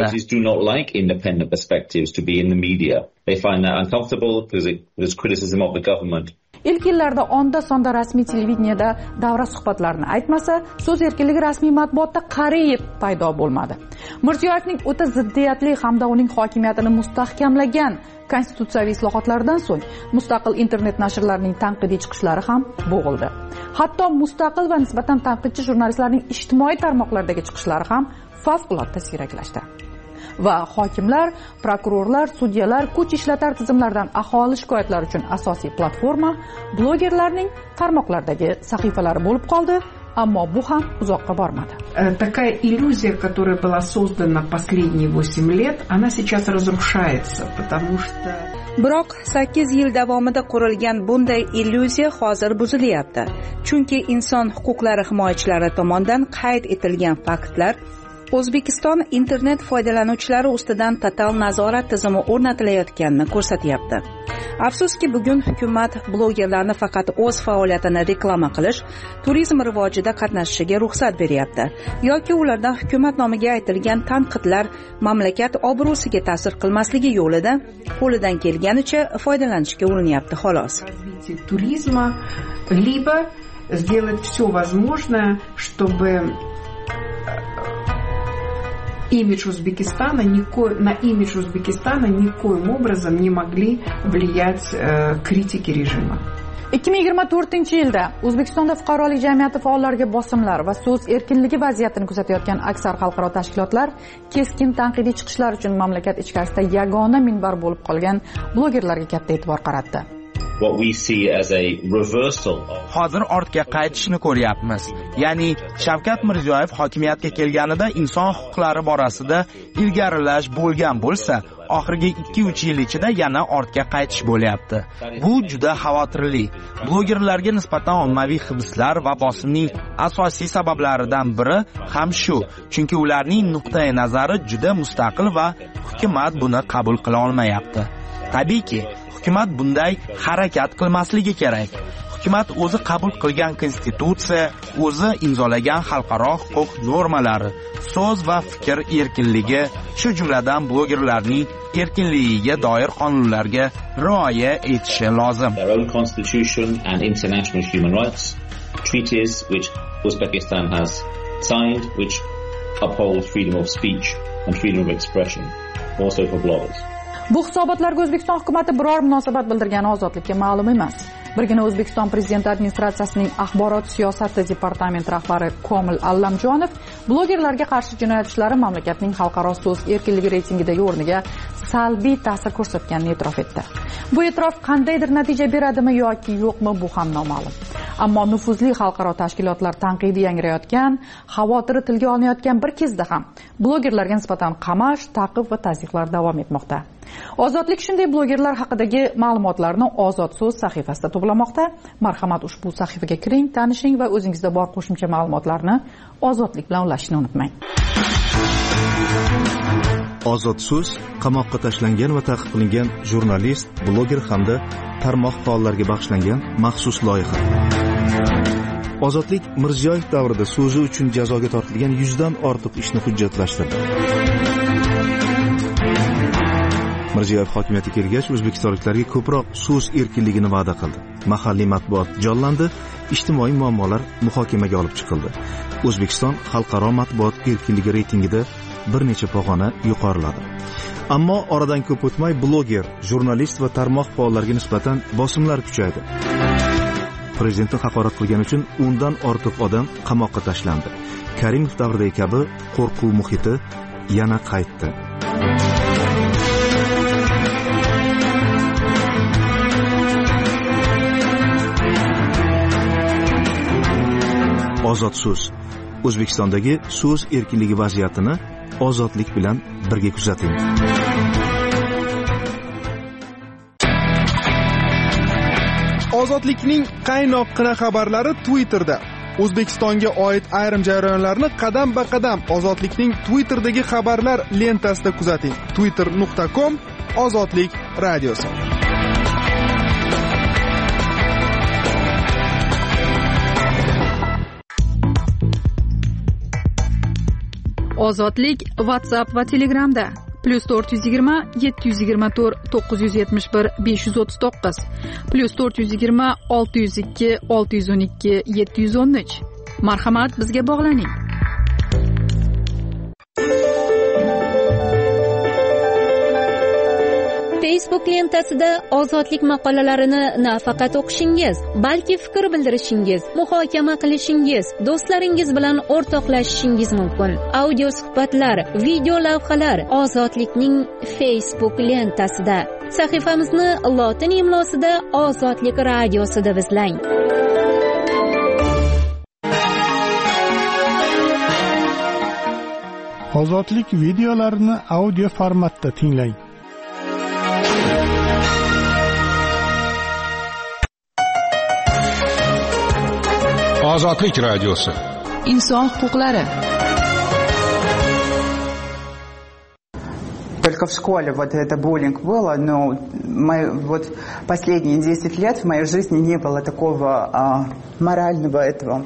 Ilk yillarda onda sonda rasmiy televideniyada davra suhbatlarini aytmasa, so'z erkinligi rasmiy matbuotda qariyib paydo bo'lmadi. Mirziyoyevning o'ta ziddiyatli hamda uning hokimiyatini mustahkamlagan konstitutsiyaviy islohotlardan so'ng mustaqil internet nashrlarining tanqidiy chiqishlari ham bo'g'ildi. Hatto mustaqil va nisbatan tanqidchi jurnalistlarning ijtimoiy tarmoqlardagi chiqishlari ham favqulodda siyraklashdi. Va hokimlar, prokurorlar, sudyalar, kuch ishlatar tizimlardan aholi shikoyatlari uchun asosiy platforma blogerlarning tarmoqlardagi sahifalari bo'lib qoldi, ammo bu ham uzoqqa bormadi. Такая иллюзия, которая была создана последние восемь лет, она сейчас разрушается, потому что Biroq sakkiz yil davomida qurilgan bunday illyuziya hozir buzilyapti. Chunki inson huquqlari himoyachilari tomonidan qayd etilgan faktlar O'zbekiston internet foydalanuvchilari ustidan total nazorat tizimi o'rnatilayotganini ko'rsatyapti. Afsuski, bugun hukumat blogerlarni faqat o'z faoliyatini reklama qilish, turizm rivojida qatnashishiga ruxsat beryapti yoki ulardan hukumat nomiga aytilgan tanqidlar mamlakat obro'siga ta'sir qilmasligi yo'lida qo'lidan kelganicha foydalanishga urininyapti xolos. Туризма либо сделать все возможное, чтобы имидж Узбекистана нико... на имидж Узбекистана никоим образом не могли влиять э, критики режима. ikki ming yigirma to'rtinchi yilda O'zbekistonda fuqarolik jamiyati faollariga bosimlar va so'z erkinligi vaziyatini kuzatayotgan aksar xalqaro tashkilotlar keskin tanqidiy chiqishlar uchun mamlakat ichkarisida yagona minbar bo'lib qolgan blogerlarga katta e'tibor qaratdi. What we see as a reversal. Hozir ortga qaytishni ko'ryapmiz. Ya'ni Shavkat Mirziyoyev hokimiyatga kelganida inson huquqlari borasida ilgarilash bo'lgan bo'lsa, oxirgi ikki uch yil ichida yana ortga qaytish bo'lyapti. Bu juda xavotirli. Blogerlarga nisbatan ommaviy hibslar va bosimning asosiy sabablaridan biri ham shu. Chunki ularning nuqtai nazari juda mustaqil va hukumat buni qabul qila olmayapti. Tabiiyki, hukumat bunday harakat qilmasligi kerak. Hukumat o'zi qabul qilgan konstitutsiya, o'zi imzolagan xalqaro huquq normalari, so'z va fikr erkinligi, shu jumladan blogerlarning erkinligiga doir qonunlarga rioya etishi lozim. Their own constitution and international human rights treaties which Uzbekistan has signed, which uphold freedom of speech and freedom of expression, also for bloggers. Bu hisobotlarga O'zbekiston hukumatı biror munosabat bildirgani ozodlikka ma'lum emas. Birgina O'zbekiston prezidenti administratsiyasining axborot siyosati departamenti rahbari Komil Allamjonov blogerlarga qarshi jinoyat ishlari mamlakatning xalqaro so'z erkinligi reytingidagi o'rniga salbiy ta'sir ko'rsatganini e'tirof etdi. Bu e'tirof qandaydir natija beradimi yoki yo'qmi, bu ham noma'lum. Ammo nufuzli xalqaro tashkilotlar tanqidiy yangrayotgan, xavotiri tilga olinayotgan bir kezda ham blogerlarga nisbatan qamash, ta'qib va tazyiqlar davom etmoqda. Ozodlik shunday blogerlar haqidagi ma'lumotlarni Ozod so'z sahifasida to'plamoqda. Marhamat, ushbu sahifaga kiring, tanishing va o'zingizda bor qo'shimcha ma'lumotlarni Ozodlik bilan ulashishni unutmang. Ozod so'z qamoqqa tashlangan va ta'qib qilingan jurnalist, bloger hamda tarmoq faollariga bag'ishlangan maxsus loyiha. Ozodlik Mirziyoyev davrida so'zi uchun jazoga tortilgan yuzdan ortiq ishni hujjatlashtirdi. Mirziyoyev hokimiyatga kelgach, o'zbekistonliklarga ko'proq so'z erkinligini va'da qildi. Mahalliy matbuot jonlandi, ijtimoiy muammolar muhokamaga olib chiqildi. O'zbekiston xalqaro matbuot erkinligi reytingida bir necha pog'ona yuqoriladi. Ammo oradan ko'p o'tmay bloger, jurnalist va tarmoq faollariga nisbatan bosimlar kuchaydi. Prezidentni haqorat qilgani uchun o'ndan ortiq odam qamoqqa tashlandi. Karimov davridagi kabi qo'rquv muhiti yana qaytdi. Ozod so'z. O'zbekistondagi so'z erkinligi vaziyatini ozodlik bilan birga kuzating. Ozodlikning qaynoqqina xabarlari Twitterda. O'zbekistonga oid ayrim jarayonlarni qadam-ba-qadam Ozodlikning Twitter'dagi xabarlar lentasida kuzating. twitter nuqta com Ozodlik radiosi. Ozodlik WhatsApp va Telegramda plus to'rt yuz yigirma yetti yuz yigirma to'rt to'qqiz yuz yetmish bir besh yuz o'ttiz to'qqiz plus to'rt yuz yigirma olti yuz ikki olti yuz o'n ikki yetti yuz o'n uch. Marhamat, bizga bog'laning. Facebook lentasida ozodlik maqolalarini nafaqat o'qishingiz, balki fikr bildirishingiz, muhokama qilishingiz, do'stlaringiz bilan o'rtoqlashishingiz mumkin. Audio suhbatlar, video lavhalar ozodlikning Facebook lentasida. Sahifamizni lotin imlosida Ozodlik radiosida izlang. Ozodlik videolarini audio formatda tinglang. Ozodlik radiosi. Inson huquqlari. Только в школе вот это буллинг было, но мы, вот последние десять лет в моей жизни не было такого а, морального этого.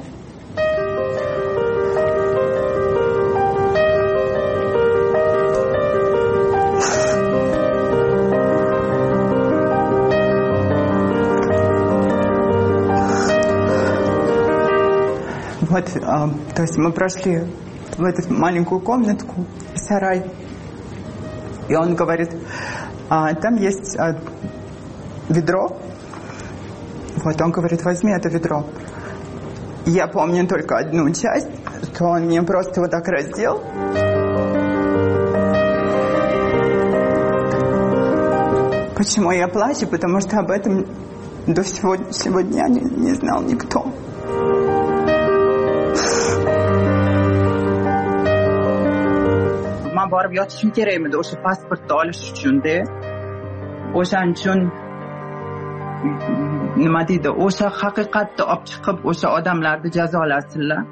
Вот, а, то есть мы прошли в эту маленькую комнатку, сарай, и он говорит, а, там есть а, ведро, вот он говорит, возьми это ведро. Я помню только одну часть, что он мне просто вот так раздел. Почему я плачу? Потому что об этом до сегодняшнего дня не, не знал никто. Men borib yotishim kerak edi o'sha pasportni olish uchun-da. O'shaning uchun nima deydi, o'sha haqiqatni olib chiqib o'sha odamlarni jazolasinlar.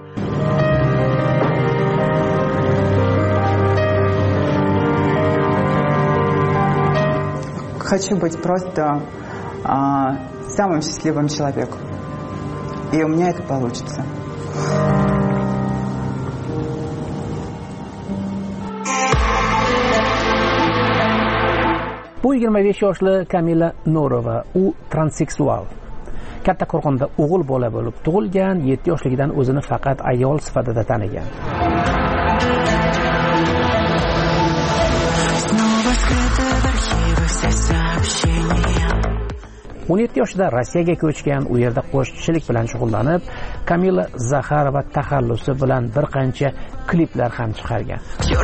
Хочу быть просто а, самым счастливым человеком. И у меня это получится. Bu yigirma besh yoshli Kamila Nurova, u transseksual. Katta Qo'rg'onda o'g'il bola bo'lib tug'ilgan, yetti yoshligidan o'zini faqat ayol sifatida tanigan. o'n yetti yoshida Rossiyaga ko'chgan, u yerda qo'shiqchilik bilan shug'ullanib, Kamila Zaxarova taxallusi bilan bir qancha kliplar ham chiqargan.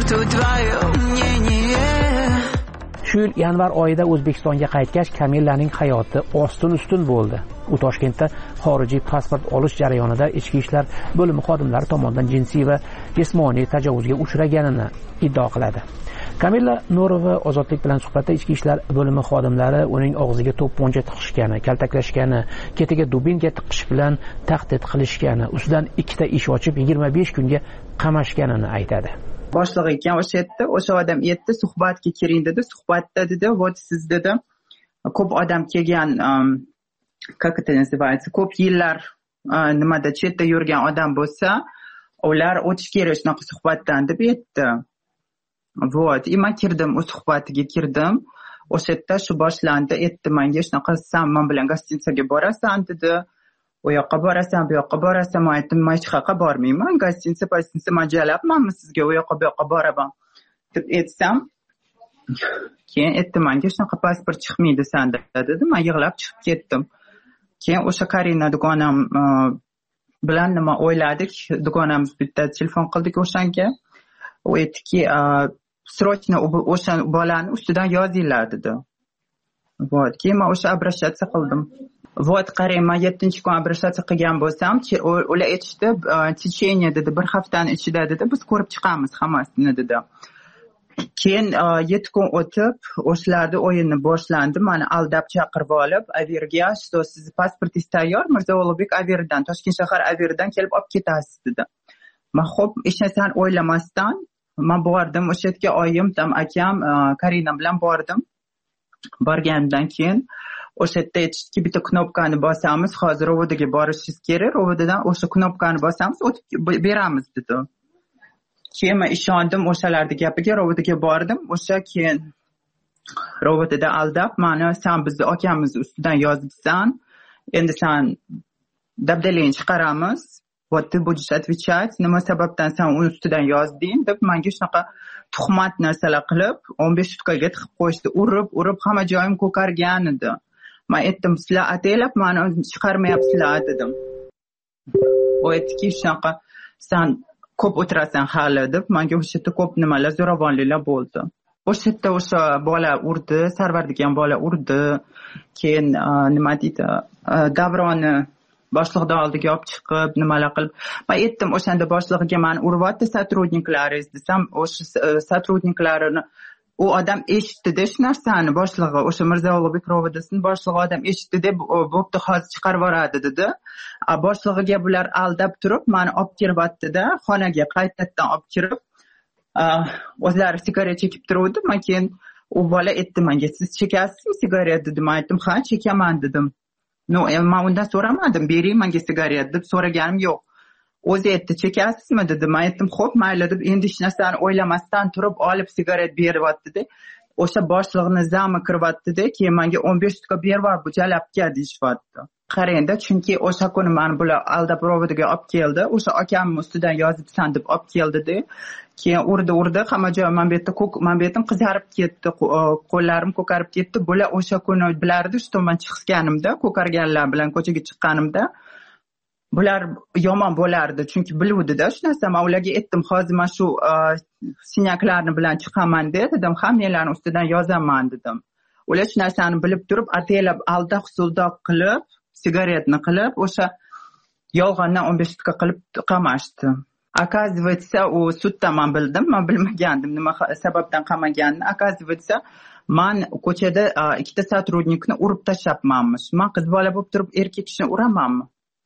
Shu yil yanvar oyida O'zbekistonga qaytgach, Kamillaning hayoti ostin-ustun bo'ldi. U Toshkentda xorijiy pasport olish jarayonida ichki ishlar bo'limi xodimlari tomonidan jinsiy va jismoniy tajovuzga uchraganini iddao qiladi. Kamila Nurova Ozodlik bilan suhbatda ichki ishlar bo'limi xodimlari uning og'ziga to'pponcha tiqishgani, kaltaklashgani, ketiga dubinka tiqish bilan tahdid qilishgani, ustidan ikkita ish ochib yigirma besh kunga qamashganini aytadi. Boshlig'i ekan o'sha yerda, o'sha odam yerda suhbatga kiring dedi, suhbatda dedi, "Вот siz dedi, ko'p odam kelgan, как это называется, ko'p yillar nimada chetda yurgan odam bo'lsa, ular o'tish kerak shunaqa suhbatdan" deb aytdi. Вот, и men kirdim, u suhbatiga kirdim. O'sha yerda shu boshlandi, aytdi menga shunaqa, "Sen men bilan gostinitsaga borasan" dedi. "U yoqqa borasan, bu yoqqa borasan." Men aytdim, "Men hech qayerga bormayman. Gostinitsa, gostinitsa mo'ljalabmanmi sizga? U yoqqa bu yoqqa boraman" deb aytsam, keyin aytdi menga, "Shunaqa pasport chiqmaydi senda" dedi. Men yig'lab chiqib ketdim. Keyin o'sha Karina dugonam bilan nima o'yladik, dugonamiz bitta telefon qildik o'shanga. U aytdiki, "Срочно o'sha bolani ustidan yozinglar" dedi. Вот, keyin men o'sha обращаться qildim. Вот, qarang, men yettinchi kun обращаться qilgan bo'lsam, ular aytishdi, "Течение" dedi, bir haftani ichida dedi, biz ko'rib chiqamiz hammasini dedi. keyin yetti kun o'tib o'shalarda o'yinni boshlandi, mani aldab chaqirib olib averga, что sizni pasportingiz tayyor, Mirzo Ulug'bek averdan, Toshkent shahar averdan kelib olib ketasiz dedi. Men xo'p, hech narsani o'ylamasdan men bordim, o'sha yerga oyim, tam akam, Karina bilan bordim. Borgandan keyin o'sha yerda aytishdiki, bitta knopkani bosamiz, hozir rovodaga borishingiz kerak, rovodadan o'sha knopkani bosamiz, o'tib beramiz dedi. Keyin men ishondim o'shalarni gapiga, rovodaga bordim. O'sha keyin robotida aldab, mani sen bizni akamizni ustidan yozibsan, endi sen dabdalangni chiqaramiz, вот ты будешь отвечать, nima sababdan sen uni ustidan yozding deb menga shunaqa tuhmat narsalar qilib o'n besh sutkaga tiqib qo'yishdi, urib urib hamma joyim ko'kargan edi. Men aytdim, sizlar ataylab mani chiqarmayapsizlar dedim. U aytdiki, shunaqa sen ko'p o'tirasan hali deb, menga o'sha yerda ko'p nimalar, zo'ravonliklar bo'ldi. O'sha yerda o'sha bola urdi, Sarvar degan bola urdi. Keyin nima deydi, Davronni boshliqdan oldiga olib chiqib, nimalar qilib. Men aytdim, o'shanda boshlig'iga meni uryapti сотрудниklaringiz desam, o'sha сотрудниklarini u odam eshitdi shu narsani, boshlig'i, o'sha Mirzo Ulug'bek rovodasini boshlig'i odam eshitdi deb, bo'pti, hozir chiqarib yuboradi dedi. Boshlig'iga bular aldab turib, meni olib kiryapti-da, xonaga qaytadan olib kirib, o'zlari sigaret chekib turuvdi. Men keyin u bola aytdi menga, siz chekasizmi sigaret dedim. Men aytdim, ha, chekaman dedim. No, men undan so'ramadim, bering menga sigaret deb so'raganim yo'q. O'zi aytdi, chekasizmi dedi. Men aytdim, xo'p, mayli deb, endi hech narsani o'ylamasdan turib olib sigaret beryapti-da. O'sha boshlig'ini zami kiryapti-da, keyin menga o'n besh sutka berib, bu jalabga deyishyapti. Qarangda, chunki o'sha kuni meni bular aldab rovodaga olib keldi, o'sha akamni ustidan yozibsan deb olib keldi-da. Keyin urdi urdi, hamma joy men bu yerda ko'k, men bu yerda qizarib ketdi, qo'llarim ko'karib ketdi. Bular o'sha kuni bilardi, shu men chiqganimda, ko'karganlar bilan ko'chaga chiqqanimda bular yomon bo'lardi, chunki biluvdi-da shu narsa. Men ularga aytdim, hozir men shu sinyaklarni bilan chiqaman dedim, hammalarni ustidan yozaman dedim. Ular shu narsani bilib turib, ataylab aldoq suldoq qilib, sigaretni qilib, o'sha yolg'ondan o'n besh sutka qilib qamashdi. Оказывается, u sudda men bildim, men bilmagandim nima sababdan qamaganini. Оказывается, men ko'chada ikkita сотрудникni urib tashlabmanmish. Men qiz bola bo'lib turib erkak kishini uramanmi?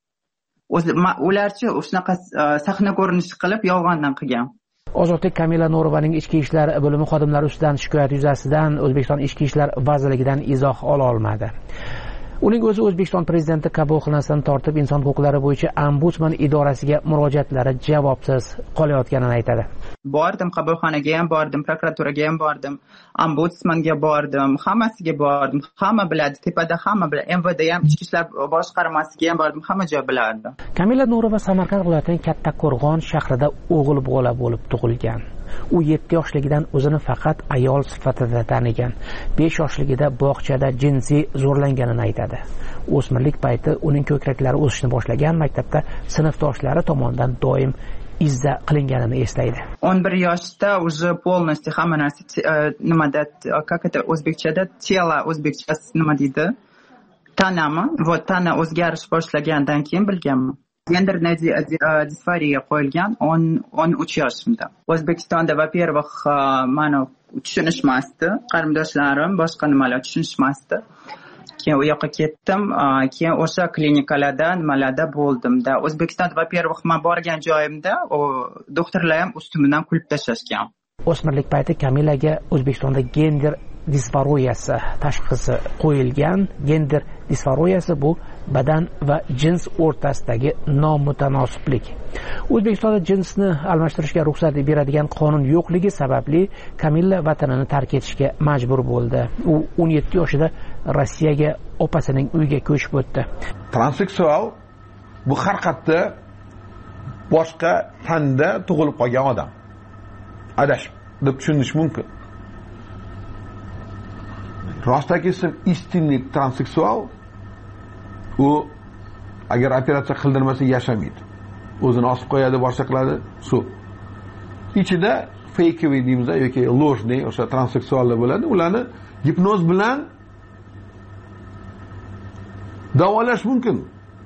O'zi ularchi shunaqa sahna ko'rinishi qilib yolg'ondan qilgan. Ozodbek Kamila No'rovaning ichki ishlar bo'limi xodimlari ustidan shikoyat yuzasidan O'zbekiston ichki ishlar vazirligidan izoh ola olmadi. Uning o'zi O'zbekiston prezidenti qabulxonasidan tortib inson huquqlari bo'yicha ombudsman idorasiga murojaatlari javobsiz qolayotganini aytadi. Bordim, qabulxonaga ham bordim, prokuraturaga ham bordim, ombudsmanga bordim, hammasiga bordim. Hamma biladi, tepada hamma biladi. M V D ham, ichki ishlar boshqarmasiga ham bordim, hamma joy biladi. Kamila No'rova Samarqand viloyatining Kattaqo'rg'on shahrida o'g'il bola bo'lib tug'ilgan. U yetti yoshligidan o'zini faqat ayol sifatida tanigan. besh yoshligida bog'chada jinsiy zo'rlanganini aytadi. O'smirlik payti uning ko'kraklari o'sishni boshlagan, maktabda sinfdoshlari tomonidan doim izza qilinganini eslaydi. o'n bir yoshda уже полностью hamma narsa nimada, как это o'zbekchada, tela o'zbekchasi nima deydi? Tanami, вот tana o'zgarish boshlagandan keyin bilganman. Genderная disforiya qo'yilgan o'n uch yoshimda. O'zbekistonda, во-первых, mani tushunishmasdi, qarindoshlarim boshqa nimalar tushunishmasdi. Keyin u yoqqa ketdim, keyin o'sha klinikalarda nimalarda bo'ldimda. O'zbekistonda, во-первых, men borgan joyimda doktorlar ham ustimdan kulib tashlashgan. O'smirlik payti Kamilaga O'zbekistonda gender disforiyasi tashxisi qo'yilgan. Gender disforiyasi bu badan va jins o'rtasidagi nomutanosiblik. O'zbekistonda jinsni almashtirishga ruxsat beradigan qonun yo'qligi sababli Kamilla vatanini tark etishga majbur bo'ldi. U o'n yetti yoshida Rossiyaga opasining uyiga ko'chib o'tdi. Transseksual bu har qayerda boshqa tanda tug'ilib qolgan odam. Adashib deb tushunish mumkin. Rostaki istinlik transseksual u agar operatsiya qildirmasa yashamaydi. O'zini osib qo'yadi, boshqa qiladi, shu. Ichida fakeviy deymiz yoki ложный o'sha transseksuallar bo'ladi. Ularni gipnoz bilan davolash mumkin.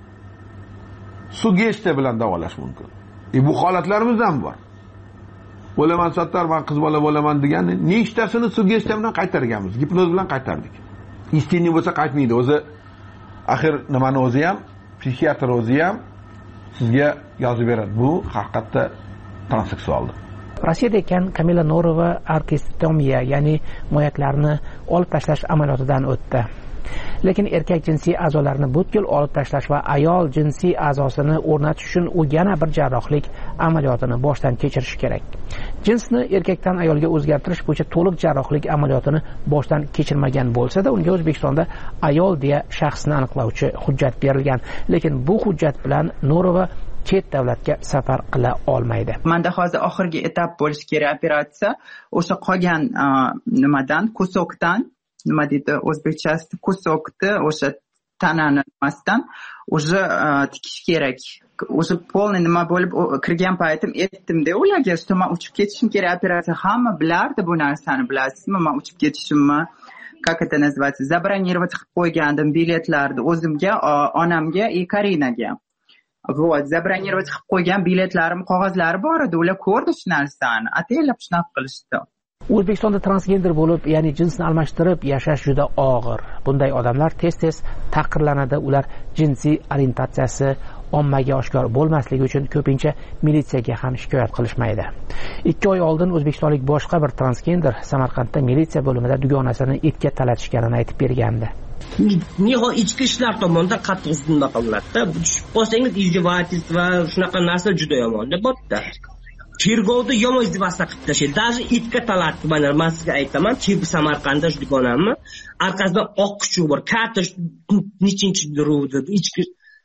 Sugestiya bilan davolash mumkin. E bu holatlarimiz ham bor. bo'laman sattar, men qiz bola bo'laman degan nechtasini suggestiya bilan qaytarganmiz, gipnoz bilan qaytardik. Istinni bo'lsa qaytmaydi. O'zi axir nimani o'zi ham, psixiatr o'zi ham sizga yozib beradi. Bu haqiqatda transseksualdir. Rossiyada ekan Kamila Norova arkistomiya, ya'ni moyaklarni olib tashlash amaliyotidan o'tdi. Lekin erkak jinsiy a'zolarini butkul olib tashlash va ayol jinsiy a'zosini o'rnatish uchun u yana bir jarrohlik amaliyotini boshdan kechirish kerak. Jinsni erkakdan ayolga o'zgartirish bo'yicha to'liq jarrohlik amaliyotini boshdan kechirmagan bo'lsa-da, unga O'zbekistonda ayol deya shaxsni aniqlovchi hujjat berilgan. Lekin bu hujjat bilan Norova chet davlatga safar qila olmaydi. Menda hozir oxirgi etap bo'lishi kerak operatsiya. O'sha qolgan nimadan, kusokdan, nima deydi o'zbekchasi, kusokni o'sha tanani nimasidan o'sha tikish kerak. O'sha polni nima bo'lib kirgan paytim aytdim-da ularga, что men uchib ketishim kerak operatsiya. Hamma bilardi bu narsani, bilasizmi? Men uchib ketishimni, как это называется, забронировать qilib qo'ygandim biletlarni o'zimga, onamga, и Karinaga. Вот, забронировать qilib qo'ygan biletlarim, qog'ozlari bor edi. Ular ko'rdi shu narsani, ataylab shunaqa qilishdi. O'zbekistonda transgender bo'lib, ya'ni jinsni almashtirib yashash juda og'ir. Bunday odamlar tez-tez taqirlanadi. Ular jinsiy orientatsiyasi ommaga oshkor bo'lmasligi uchun ko'pincha militsiyaga ham shikoyat qilishmaydi. ikki oy oldin o'zbekistonlik boshqa bir transgender Samarqandda militsiya bo'limida dugonasini itga talatishganini aytib bergandi. Niho ichki ishlar tomonidan qattiq hujum qilinadi-da. Tushib qolsangiz izdevательство va shunaqa narsa juda yomon deb bo'pti. Tergovda yomon izdevательство qilib tashlaydi. Даже itga talatdi. Mana men sizga aytaman, Tirgi Samarqandda shu dugonamni orqasida oq kuchuk bor. Karta nechinchi ruvda ichki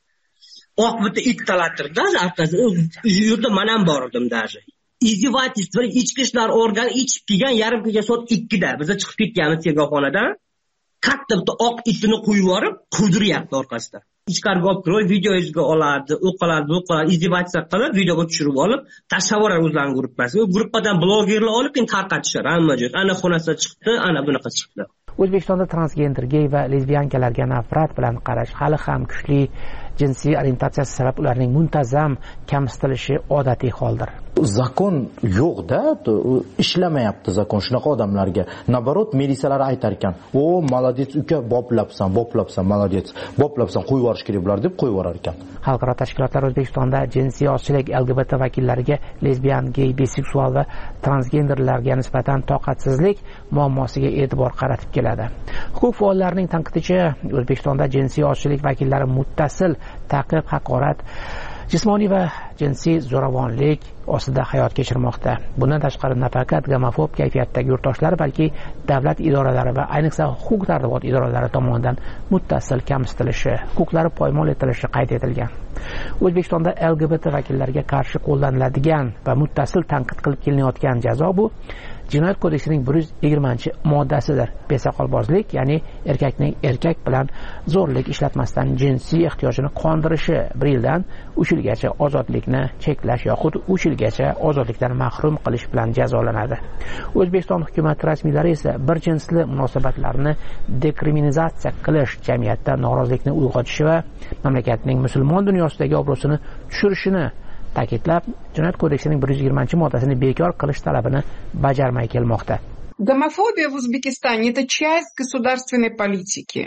oq bitta it talattirdi. Orqasida u yerda men ham bor edim даже. Izdevательство ichki ishlar organi ichib kelgan yarim kecha soat ikkida biz chiqib ketganmiz tergovxonadan. Katta bitta oq itini qo'yib yuborib, qurdiryapti orqasida. Ichkariga olib kirib, videoga oladi, o'qiladi, o'qiladi, izdevательство qilib, videoga tushirib olib, tashlab yuboradi o'zlarining gruppasiga. Gruppadan blogerlar olib, keyin tarqatishar hamma joy. Ana xonasida chiqdi, ana bunaqa chiqdi. O'zbekistonda transgender, gey va lesbiyankalarga nafrat bilan qarash hali ham kuchli. Jinsiy orientatsiyasi sabab ularning muntazam kamsitilishi odatiy holdir. Zakon yo'q-da, ishlamayapti zakon shunaqa odamlarga. Naborot militsiyalar aytar ekan, "O, молодец, uka, boplabsan, boplabsan, молодец, boplabsan, qo'yib yuborish kerak bular" deb qo'yib yuborar ekan. Xalqaro tashkilotlar O'zbekistonda jinsiy ozchilik, L G B T vakillariga, lesbiyan, gey, biseksual va transgenderlarga nisbatan toqatsizlik muammosiga e'tibor qaratib keladi. Huquq faollarining tanqidicha, O'zbekistonda jinsiy ozchilik vakillari muttasil ta'qib, haqorat, jismoniy va jinsiy zo'ravonlik ostida hayot kechirmoqda. Bundan tashqari nafaqat gomofob kayfiyatdagi yurtdoshlar, balki davlat idoralari va ayniqsa huquq-tartibot idoralari tomonidan muttasil kamsitilishi, huquqlari poymol etilishi qayd etilgan. O'zbekistonda L G B T vakillariga qarshi qo'llaniladigan va muttasil tanqid qilib kelinayotgan jazo bu Jinoyat kodeksining bir yuz yigirmanchi moddasidir. Besoqolbozlik, ya'ni erkakning erkak bilan zo'rlik ishlatmasdan jinsiy ehtiyojini qondirishi bir yildan uch yilgacha ozodlikni cheklash yoxud uch yilgacha ozodlikdan mahrum qilish bilan jazolanadi. O'zbekiston hukumati rasmiylari esa bir jinsli munosabatlarni dekriminalizatsiya qilish, jamiyatda norozilikni uyg'otishi va mamlakatning musulmon dunyosidagi obro'sini tushirishini ta'kidlab, Jinoyat kodeksining bir yuz yigirmanchi moddasini bekor qilish talabini bajarmay kelmoqda. Гомофобия в Узбекистане – это часть государственной политики.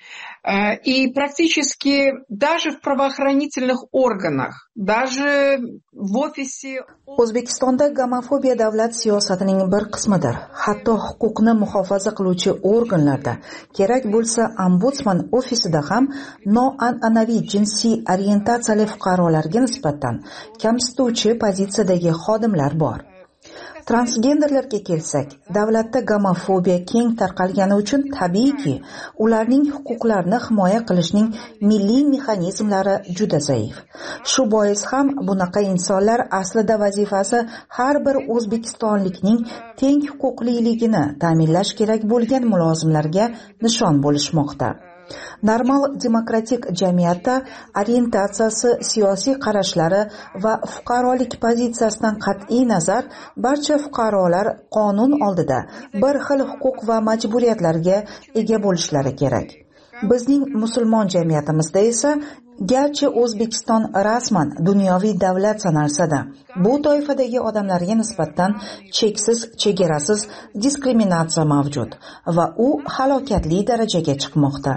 И практически даже в правоохранительных органах, даже в офисе... O'zbekistonda gomofobiya davlat siyosatining bir qismidir. Hatto huquqni muhofaza qiluvchi organlarda, kerak bo'lsa ombudsman ofisida ham noan'anaviy jinsiy orientatsiyali fuqarolarga nisbatan kamsituvchi pozitsiyadagi xodimlar bor. Transgenderlarga kelsak, davlatda gomofobiya keng tarqalgani uchun tabiiyki, ularning huquqlarini himoya qilishning milliy mexanizmlari juda zaif. Shu bois ham bunaqa insonlar aslida vazifasi har bir o'zbekistonlikning teng huquqliligini ta'minlash kerak bo'lgan mulozimlarga nishon bo'lishmoqda. Normal demokratik jamiyatda orientatsiyasi, siyosiy qarashlari va fuqarolik pozitsiyasidan qat'iy nazar barcha fuqarolar qonun oldida bir xil huquq va majburiyatlarga ega bo'lishlari kerak. Bizning musulmon jamiyatimizda esa garchi O'zbekiston rasman dunyoviy davlat sanalsa-da, bu toifadagi odamlarga nisbatan cheksiz, chegarasiz diskriminatsiya mavjud va u halokatli darajaga chiqmoqda.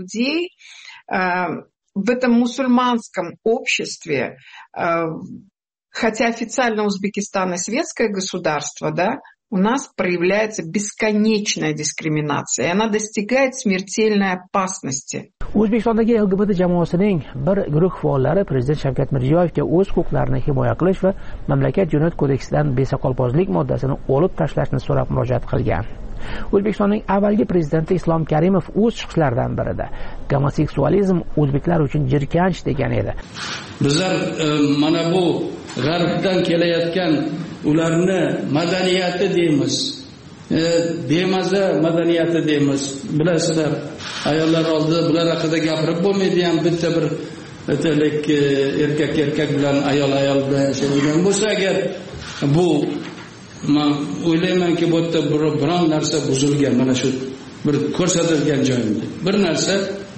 В этом мусульманском обществе, хотя официально Узбекистан и светское государство, да, у нас проявляется бесконечная дискриминация, и она достигает смертельной опасности. O'zbekistondagi L G B T jamoasining bir guruh faollari Prezident Shavkat Mirziyoyevga o'z huquqlarini himoya qilish va mamlakat jinoyat kodeksidan besoqolbozlik moddasini olib tashlashni so'rab murojaat qilgan. O'zbekistonning avvalgi prezidenti Islom Karimov o'z chiqishlaridan birida gomoseksualizm o'zbeklar uchun jirkanch degan edi. Bizlar mana bu g'arbdan kelayotgan ularni madaniyati deymiz. Bemaza madaniyati deymiz. Bilasizlar, ayollar oldida bular haqida gapirib bo'lmaydi ham, bitta bir aytaylik erkak erkak bilan ayol ayol bilan yashaydigan bo'lsa agar, bu men o'ylaymanki bu yerda biron narsa buzilgan, mana shu bir ko'rsatilgan joyimda bir narsa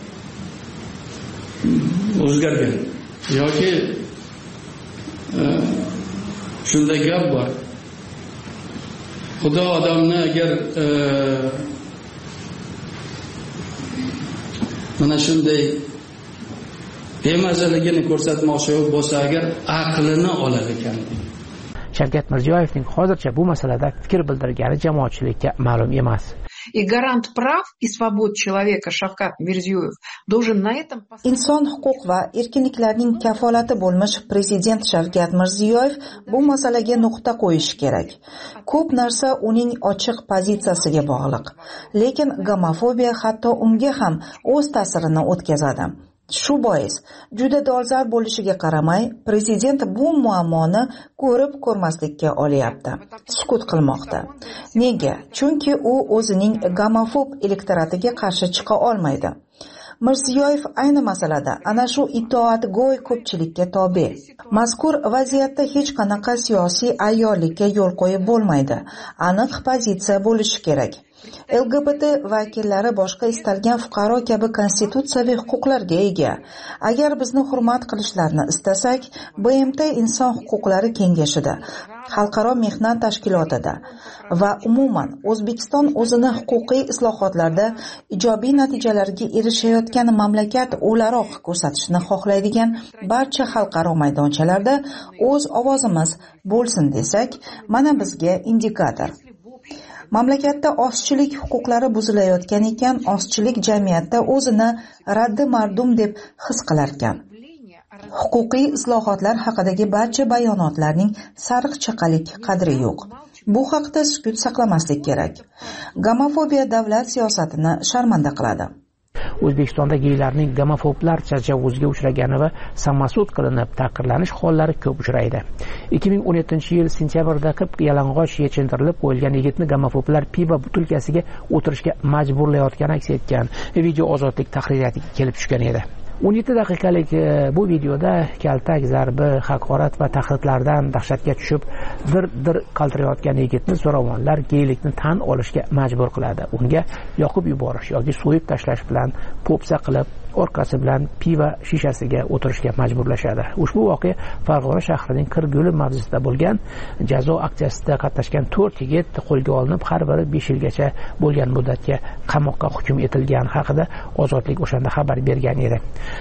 o'zgargan yoki shunday gap bor. Xudo odamni agar mana shunday bemazaligini ko'rsatmoqchi bo'lsa agar aqlini olar ekan. Shavkat Mirziyoyevning hozircha bu masalada fikr bildirgani jamoatchilikka ma'lum emas. И гарант прав и свобод человека Shavkat Mirziyoyev должен на этом... Inson huquq va erkinliklarning kafolati bo'lmish prezident Shavkat Mirziyoyev bu masalaga nuqta qo'yishi kerak. Ko'p narsa uning ochiq pozitsiyasiga bog'liq, lekin gomofobiya hatto unga ham o'z ta'sirini o'tkazadi. Shu bois juda dolzarb bo'lishiga qaramay, prezident bu muammoni ko'rib ko'rmaslikka olyapti, sukut qilmoqda. Nega? Chunki u o'zining gomofob elektoratiga qarshi chiqa olmaydi. Mirziyoyev ayni masalada ana shu itoatgo'y ko'pchilikka tobe. Mazkur vaziyatda hech qanaqa siyosiy ayyorlikka yo'l qo'yib bo'lmaydi. Aniq pozitsiya bo'lishi kerak. L G B T vakillari boshqa istalgan fuqaro kabi konstitutsiyaviy huquqlarga ega. Agar bizni hurmat qilishlarini istasak, B M T Inson huquqlari kengashida, xalqaro mehnat tashkilotida va umuman O'zbekiston o'zini huquqiy islohotlarda ijobiy natijalarga erishayotgan mamlakat o'laroq ko'rsatishni xohlaydigan barcha xalqaro maydonchalarda o'z ovozimiz bo'lsin desak, mana bizga indikator. Mamlakatda ozchilik huquqlari buzilayotgan ekan, ozchilik jamiyatda o'zini raddi mardum deb his qilar ekan. Huquqiy islohotlar haqidagi barcha bayonotlarning sariq chaqalik qadri yo'q. Bu haqda sukut saqlamaslik kerak. Gomofobiya davlat siyosatini sharmanda qiladi. O'zbekistonda geylarning gomofoblar tajovuzga uchragani va samasud qilinib taqirlanish hollari ko'p uchraydi. ikki ming o'n yettinchi yil sentyabrda qip yalang'och yechintirilib qo'yilgan yigitni gomofoblar pivo butilkasiga o'tirishga majburlayotgani aks etgan video Ozodlik tahririyatiga kelib tushgan edi. o'n yetti daqiqalik bu videoda kaltak, zarbi, haqorat va tahdidlardan dahshatga tushib, dir-dir qaltirayotgan yigitni zo'ravonlar geylikni tan olishga majbur qiladi. Unga yoqib yuborish yoki so'yib tashlash bilan po'pisa qilib, orqasi bilan piva shishasiga o'tirishga majburlashadi. Ushbu voqea Farg'ona shahrining Qirguli mavzusida bo'lgan. Jazo aksiyasida qatnashgan to'rt yigit qo'lga olinib, har biri besh yilgacha bo'lgan muddatga qamoqqa hukm etilgani haqida Ozodlik o'shanda xabar bergan edi.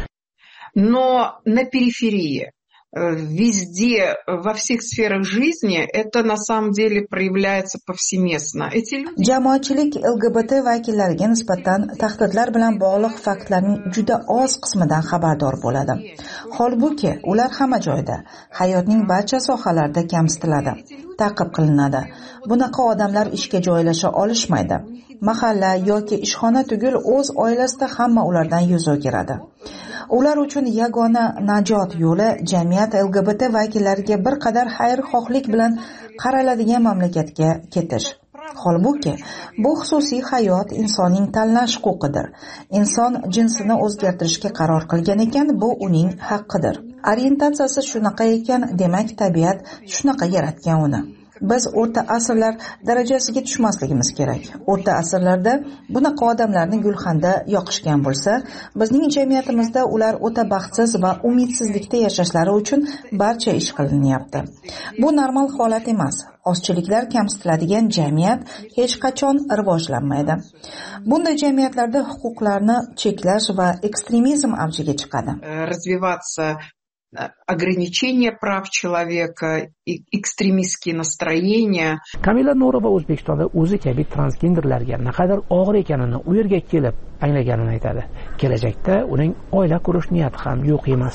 Но на периферии, везде, во всех сферах жизни это на самом деле проявляется повсеместно. Эти люди... Jamoatchilik L G B T vakillariga nisbatan tahdidlar bilan bog'liq faktlarning juda oz qismidan xabardor bo'ladi. Holbuki ular hamma joyda, hayotning barcha sohalarida kamsitiladi, ta'qib qilinadi. Bunaqa odamlar ishga joylasha olishmaydi. Mahalla yoki ishxona tugul o'z oilasida hamma ulardan yuz o'giradi. Ular uchun yagona najot yo'li jamiyat L G B T vakillariga bir qadar xayrixohlik bilan qaraladigan mamlakatga ketish. Holbuki, bu xususiy hayot insonning tanlash huquqidir. Inson jinsini o'zgartirishga qaror qilgan ekan, bu uning haqqidir. Orientatsiyasi shunaqa ekan, demak tabiat shunaqa yaratgan uni. Biz o'rta asrlar darajasiga tushmasligimiz kerak. O'rta asrlarda bunaqa odamlarni gulxanda yoqishgan bo'lsa, bizning jamiyatimizda ular o'ta baxtsiz va umidsizlikda yashashlari uchun barcha ish qilinyapti. Bu normal holat emas. Ozchiliklar kamsitiladigan jamiyat hech qachon rivojlanmaydi. Bunday jamiyatlarda huquqlarni cheklash va ekstremizm avjiga chiqadi. Развиваться ограничение прав человека, ekstremistские настроения. Kamila No'rova O'zbekistonda o'zi kabi transgenderlarga naqadar og'ir ekanini u yerga kelib anglaganini aytadi. Kelajakda uning oila qurish niyati ham yo'q emas.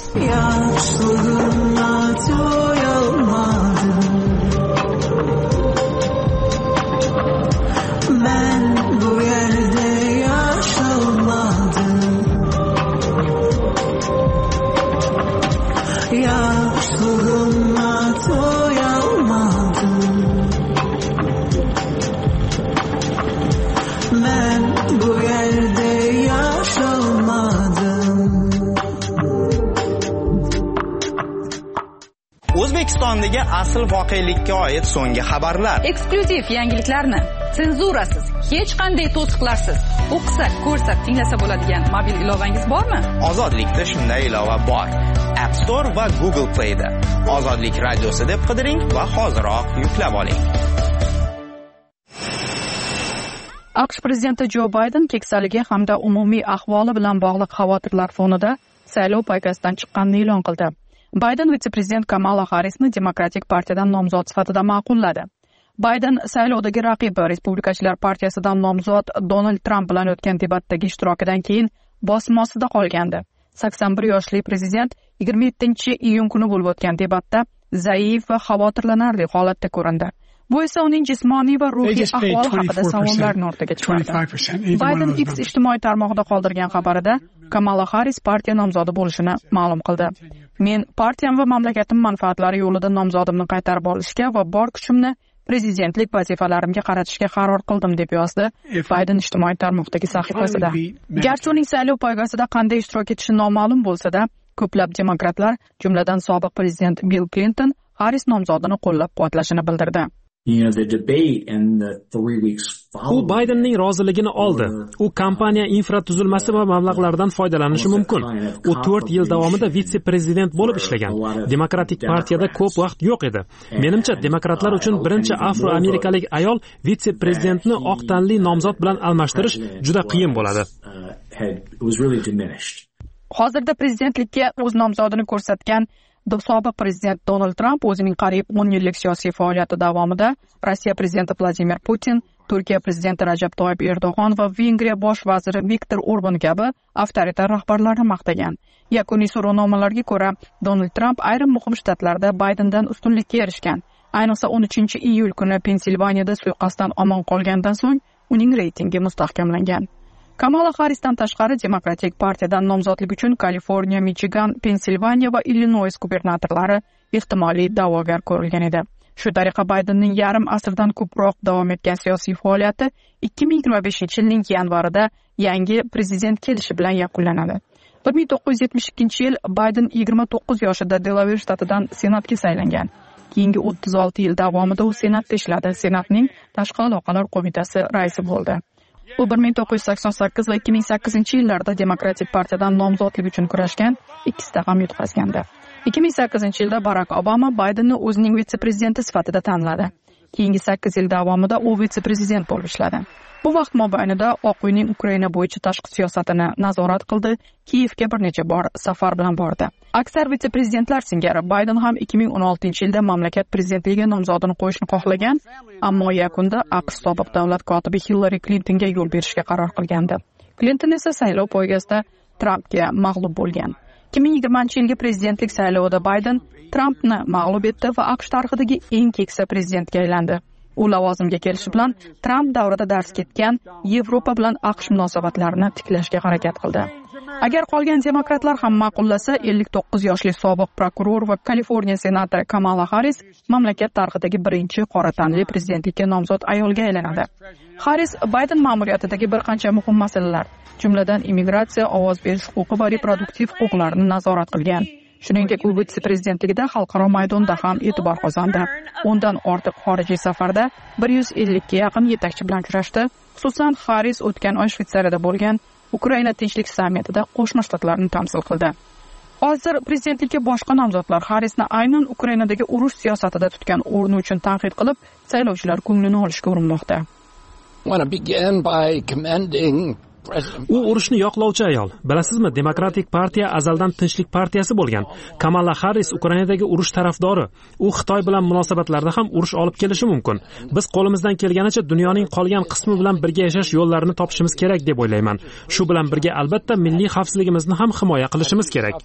Ben bu yerde yaşamadım. Yaşlılığıma doyamadım. Ben bu yerde yaşamadım. O'zbekistondagi asl voqelikka oid so'nggi xabarlar. Eksklyuziv yangiliklarni senzurasiz, hech qanday to'siqlarsiz o'qisa, ko'rsa, tinglasa bo'ladigan mobil ilovangiz bormi? Ozodlikda shunday ilova bor. App Store va Google Play'da. Ozodlik radiosi deb qidiring va hoziroq yuklab oling. AQSh prezidenti Jo Bayden keksaligi hamda umumiy ahvoli bilan bog'liq xavotirlar fonida saylov poygasidan chiqqanini e'lon qildi. Bayden vitse-prezident Kamala Harrisni Demokratik partiyadan nomzod sifatida ma'qulladi. Bayden saylovdagi raqibi Respublikachilar partiyasidan nomzod Donald Tramp bilan o'tgan debatdagi ishtirokidan keyin bosim ostida qolgandi. sakson bir yoshli prezident yigirma yettinchi iyun kuni bo'lib o'tgan debatda zaif va xavotirlanarli holatda ko'rindi. Bu esa uning jismoniy va ruhiy ahvoli haqida savollarni o'rtaga chiqardi. Bayden X ijtimoiy tarmog'ida qoldirgan xabarida Kamala Harris partiya nomzodi bo'lishini ma'lum qildi. Men partiyam va mamlakatim manfaatlari yo'lida nomzodimni qaytarib olishga va bor kuchimni prezidentlik vazifalarimga qaratishga qaror qildim deb yozdi Bayden ijtimoiy tarmoqdagi sahifasida. Garchi uning saylov poygasida qanday ishtirok etishi noma'lum bo'lsa-da, ko'plab demokratlar, jumladan sobiq prezident Bill Clinton, Harris nomzodini qo'llab-quvvatlashini bildirdi. U Baydenning roziligini oldi. U kompaniya infratuzilmasi va mablag'lardan foydalanishi mumkin. U to'rt yil davomida vitse-prezident bo'lib ishlagan. Demokratik partiyada ko'p vaqt yo'q edi. Menimcha, demokratlar uchun birinchi afroamerikalik ayol vitse-prezidentni oq tanli nomzod bilan almashtirish juda qiyin bo'ladi. Hozirda prezidentlikka o'z nomzodini ko'rsatgan sobiq prezident Donald Tramp o'zining qariyb o'n yillik siyosiy faoliyati davomida Rossiya prezidenti Vladimir Putin, Turkiya prezidenti Rajab Toyyib Erdo'g'on va Vengriya bosh vaziri Viktor Orban kabi avtoritar rahbarlarni maqtagan. Yakuniy so'rovnomalarga ko'ra, Donald Tramp ayrim muhim shtatlarda Baydendan ustunlikka erishgan. Ayniqsa o'n uchinchi iyul kuni Pensilvaniyada suiqasddan omon qolgandan so'ng uning reytingi mustahkamlangan. Kamala Harrisdan tashqari Demokratik partiyadan nomzodlik uchun Kaliforniya, Michigan, Pensilvaniya va Illinois gubernatorlari ehtimoliy da'vogar ko'rilgan edi. Shu tariqa Baydenning yarim asrdan ko'proq davom etgan siyosiy faoliyati ikki ming yigirma beshinchi yilning yanvarida yangi prezident kelishi bilan yakunlanadi. bir ming to'qqiz yuz yetmish ikkinchi yil Bayden yigirma to'qqiz yoshida Delaware shtatidan senatga saylangan. Keyingi o'ttiz olti yil davomida u senatda ishladi. Senatning tashqi aloqalar qo'mitasi raisi bo'ldi. U bir ming to'qqiz yuz sakson sakkiz va ikki ming sakkizinchi yillarda Demokratik partiyadan nomzodlik uchun kurashgan, ikkisida ham yutqazgandi. ikki ming sakkizinchi yilda Barack Obama Baydenni o'zining vitse-prezidenti sifatida tanladi. Keyingi sakkiz yil davomida u vitse-prezident bo'lib ishladi. Bu vaqt mobaynida Oq uyning Ukraina bo'yicha tashqi siyosatini nazorat qildi, Kiyevga bir necha bor safar bilan bordi. Aksar vitse-prezidentlar singari Bayden ham ikki ming o'n oltinchi yilda mamlakat prezidentligiga nomzodini qo'yishni xohlagan, ammo yakunda AQSh sobiq davlat kotibi Hillary Clintonga yo'l berishga qaror qilgandi. Clinton esa saylov poygasida Trumpga mag'lub bo'lgan. ikki ming yigirmanchi yilgi prezidentlik saylovida Bayden Trumpni mag'lub etdi va AQSh tarixidagi eng keksa prezidentga aylandi. U lavozimga kelishi bilan Tramp davrida darz ketgan Yevropa bilan AQSh munosabatlarini tiklashga harakat qildi. Agar qolgan demokratlar ham ma'qullasa, ellik to'qqiz yoshli sobiq prokuror va Kaliforniya senatori Kamala Harris mamlakat tarixidagi birinchi qora tanli prezidentlikka nomzod ayolga aylanadi. Harris Bayden ma'muriyatidagi bir qancha muhim masalalar, jumladan immigratsiya, ovoz berish huquqi va reproduktiv huquqlarni nazorat qilgan. Shuningdek, u vitse-prezidentligida xalqaro maydonda ham e'tibor qozondi. O'ndan ortiq xorijiy safarda bir yuz ellikka yaqin yetakchi bilan uchrashdi. Xususan, Haris o'tgan oy Shvetsariyada bo'lgan Ukraina tinchlik sammitida Qo'shma Shtatlarni tamsil qildi. Hozir prezidentlikka boshqa nomzodlar Harisni aynan Ukrainadagi urush siyosatida tutgan o'rni uchun tanqid qilib, saylovchilar ko'nglini olishga urinmoqda. U urushni yoqlovchi ayol. Bilasizmi, Demokratik partiya azaldan tinchlik partiyasi bo'lgan. Kamala Harris Ukrainadagi urush tarafdori. U Xitoy bilan munosabatlarda ham urush olib kelishi mumkin. Biz qo'limizdan kelganicha dunyoning qolgan qismi bilan birga yashash yo'llarini topishimiz kerak deb o'ylayman. Shu bilan birga albatta milliy xavfsizligimizni ham himoya qilishimiz kerak.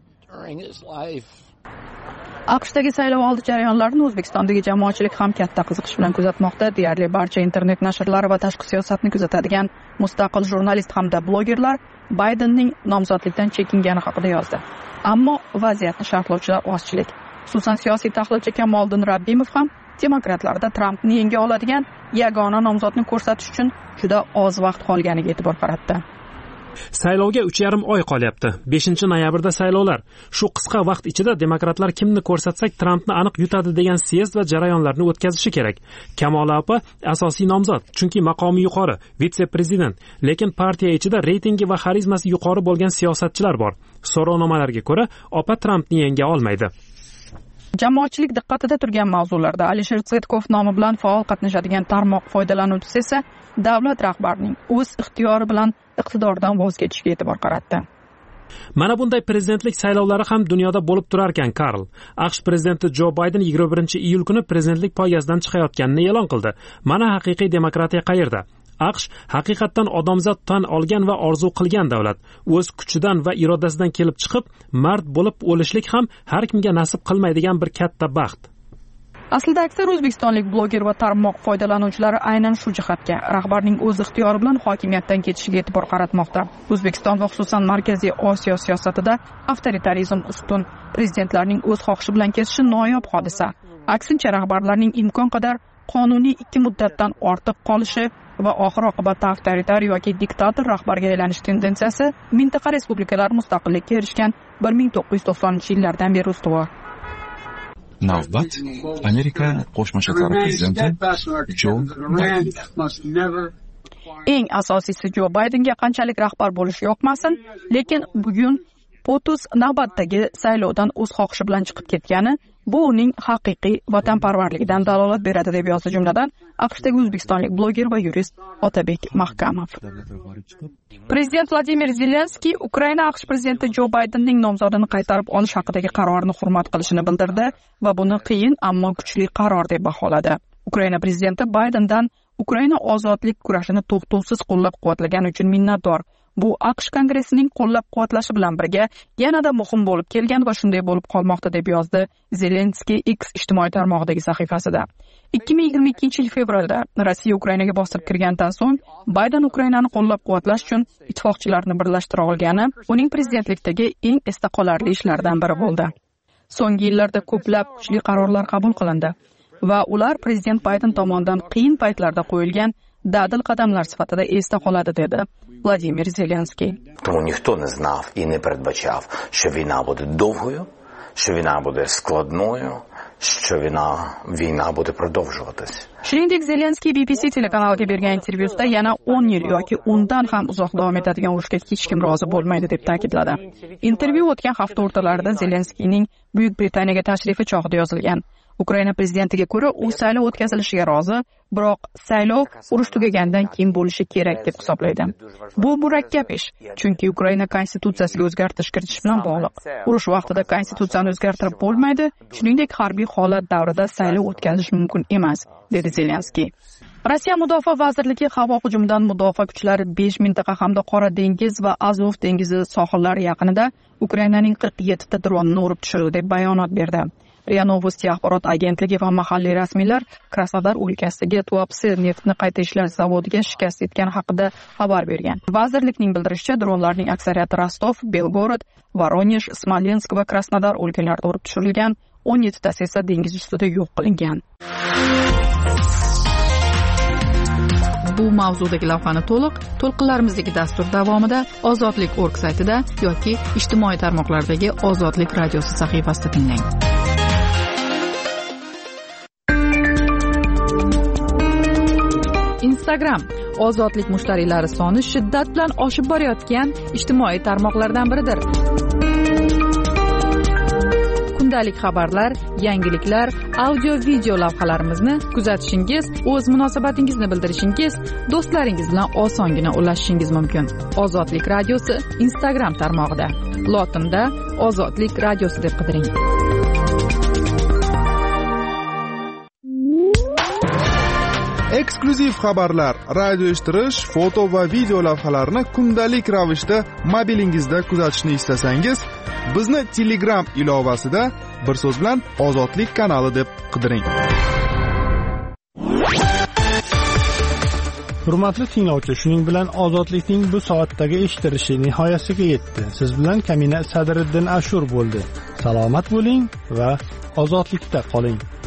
AQShdagi saylov oldi jarayonlarini O'zbekistondagi jamoatchilik ham katta qiziqish bilan kuzatmoqda. Deyarli barcha internet nashrlari va tashqi siyosatni kuzatadigan mustaqil jurnalist hamda blogerlar Baydenning nomzodlikdan chekingani haqida yozdi. Ammo vaziyatni sharhlovchilar ozchilik. Xususan, siyosiy tahlilchi Kamoliddin Rabbimov ham demokratlarda Trampni yenga oladigan yagona nomzodni ko'rsatish uchun juda oz vaqt qolganiga e'tibor qaratdi. Saylovga uch yarim oy qolyapti. beshinchi noyabrda saylovlar. Shu qisqa vaqt ichida demokratlar kimni ko'rsatsak Trampni aniq yutadi degan syezd va jarayonlarni o'tkazishi kerak. Kamola opa asosiy nomzod, chunki maqomi yuqori, vitse-prezident, lekin partiya ichida reytingi va xarizmasi yuqori bo'lgan siyosatchilar bor. So'rovnomalarga ko'ra, opa Trampni yenga olmaydi. Jamoatchilik diqqatida turgan mavzularda Alisher Tsetkov nomi bilan faol qatnashadigan tarmoq foydalanuvchisi esa davlat rahbarining o'z ixtiyori bilan iqtidordan voz kechishiga e'tibor qaratdi. Mana bunday prezidentlik saylovlari ham dunyoda bo'lib turar ekan, Karl. AQSh prezidenti Jo Bayden yigirma birinchi iyul kuni prezidentlik poygasidan chiqayotganini e'lon qildi. Mana haqiqiy demokratiya qayerda? AQSh haqiqatdan odamzod tan olgan va orzu qilgan davlat. O'z kuchidan va irodasidan kelib chiqib, mard bo'lib o'lishlik ham har kimga nasib qilmaydigan bir katta baxt. Aslida aksar o'zbekistonlik bloger va tarmoq foydalanuvchilari aynan shu jihatga, rahbarning o'z ixtiyori bilan hokimiyatdan ketishiga e'tibor qaratmoqda. O'zbekiston va xususan Markaziy Osiyo siyosatida avtoritarizm ustun, prezidentlarning o'z xohishi bilan kesishi noyob hodisa. Aksincha, rahbarlarning imkon qadar qonuniy ikki muddatdan ortiq qolishi va oxir oqibatda avtoritar yoki diktator rahbarga aylanish tendensiyasi mintaqa respublikalari mustaqillikka erishgan bir ming to'qqiz yuz to'qsoninchi yillardan beri ustuvor. Navbat Amerika Qo'shma Shtatlari prezidenti Jo Bayden. Eng asosiysi, Jo Baydenga qanchalik rahbar bo'lish yoqmasin, lekin bugun POTUS navbatdagi saylovdan o'z xohishi bilan chiqib ketgani bu uning haqiqiy vatanparvarligidan dalolat beradi deb yozdi jumladan AQShdagi o'zbekistonlik bloger va yurist Otabek Mahkamov. Prezident Vladimir Zelenskiy Ukraina AQSh prezidenti Jo Baydenning nomzodini qaytarib olish haqidagi qarorni hurmat qilishini bildirdi va buni qiyin ammo kuchli qaror deb baholadi. Ukraina prezidenti Baydendan Ukraina ozodlik kurashini to'xtovsiz qo'llab-quvvatlagani uchun minnatdor. Bu AQSh kongressining qo'llab-quvvatlashi bilan birga yanada muhim bo'lib kelgan va shunday bo'lib qolmoqda deb yozdi Zelenskiy X ijtimoiy tarmog'idagi sahifasida. ikki ming yigirma ikkinchi yil fevralda Rossiya Ukrainaga bostirib kirgandan so'ng Bayden Ukrainani qo'llab-quvvatlash uchun ittifoqchilarni birlashtira olgani uning prezidentlikdagi eng esda qolarli ishlardan biri bo'ldi. So'nggi yillarda ko'plab kuchli qarorlar qabul qilindi va ular prezident Bayden tomonidan qiyin paytlarda qo'yilgan dadil qadamlar sifatida esda qoladi dedi Vladimir Zelenskiy. Тому ніхто не знав і не передбачав, що війна буде довгою, що війна буде складною, що війна війна буде продовжуватись. Shuningdek, Zelenskiy B B C telekanaliga bergan intervyusida yana o'n yil yoki undan ham uzoq davom etadigan urushga hech kim rozi bo'lmaydi deb ta'kidladi. Intervyu o'tgan hafta o'rtalarida Zelenskiyning Buyuk Britaniyaga tashrifi chog'ida yozilgan. Ukraina prezidentiga ko'ra, u saylov o'tkazilishiga rozi, biroq saylov urush tugagandan keyin bo'lishi kerak deb hisoblaydi. Bu murakkab ish, chunki Ukraina konstitutsiyasiga o'zgartirish kiritish bilan bog'liq. Urush vaqtida konstitutsiyani o'zgartirib bo'lmaydi, shuningdek harbiy holat davrida saylov o'tkazish mumkin emas, dedi Zelenskiy. Rossiya Mudofaa vazirligi havo hujumidan mudofaa kuchlari besh mintaqa hamda Qora dengiz va Azov dengizi sohillari yaqinida Ukrainaning qirq yettita dronini urib tushirdi deb bayonot berdi. Ria Novosti axborot agentligi va mahalliy rasmiylar Krasnodar o'lkasidagi Tuapse neftni qayta ishlash zavodiga shikast yetgani haqida xabar bergan. Vazirlikning bildirishicha, dronlarning aksariyati Rostov, Belgorod, Voronezh, Smolensk va Krasnodar o'lkalarida urib tushirilgan, o'n yettitasi esa dengiz ustida yo'q qilingan. Bu mavzudagi lavhani to'liq to'lqinlarimizdagi dastur davomida ozodlik org saytida yoki ijtimoiy tarmoqlardagi ozodlik radiosi sahifasida tinglang. Instagram ozodlik mushtariylari soni shiddat bilan oshib borayotgan ijtimoiy tarmoqlardan biridir. Kundalik xabarlar, yangiliklar, audio video lavhalarimizni kuzatishingiz, o'z munosabatingizni bildirishingiz, do'stlaringiz bilan osongina ulashishingiz mumkin. Ozodlik radiosi Instagram tarmog'ida. Lotinda Ozodlik radiosi deb qidiring. Eksklyuziv xabarlar, radio eshittirish, foto va video lavhalarni kundalik ravishda mobilingizda kuzatishni istasangiz, bizni Telegram ilovasida bir so'z bilan Ozodlik kanali deb qidiring. Hurmatli tinglovchi, shuning bilan Ozodlikning bu soatdagi eshitilishi nihoyasiga yetdi. Siz bilan Kamina Sadriddin Ashur bo'ldi. Salomat bo'ling va ozodlikda qoling.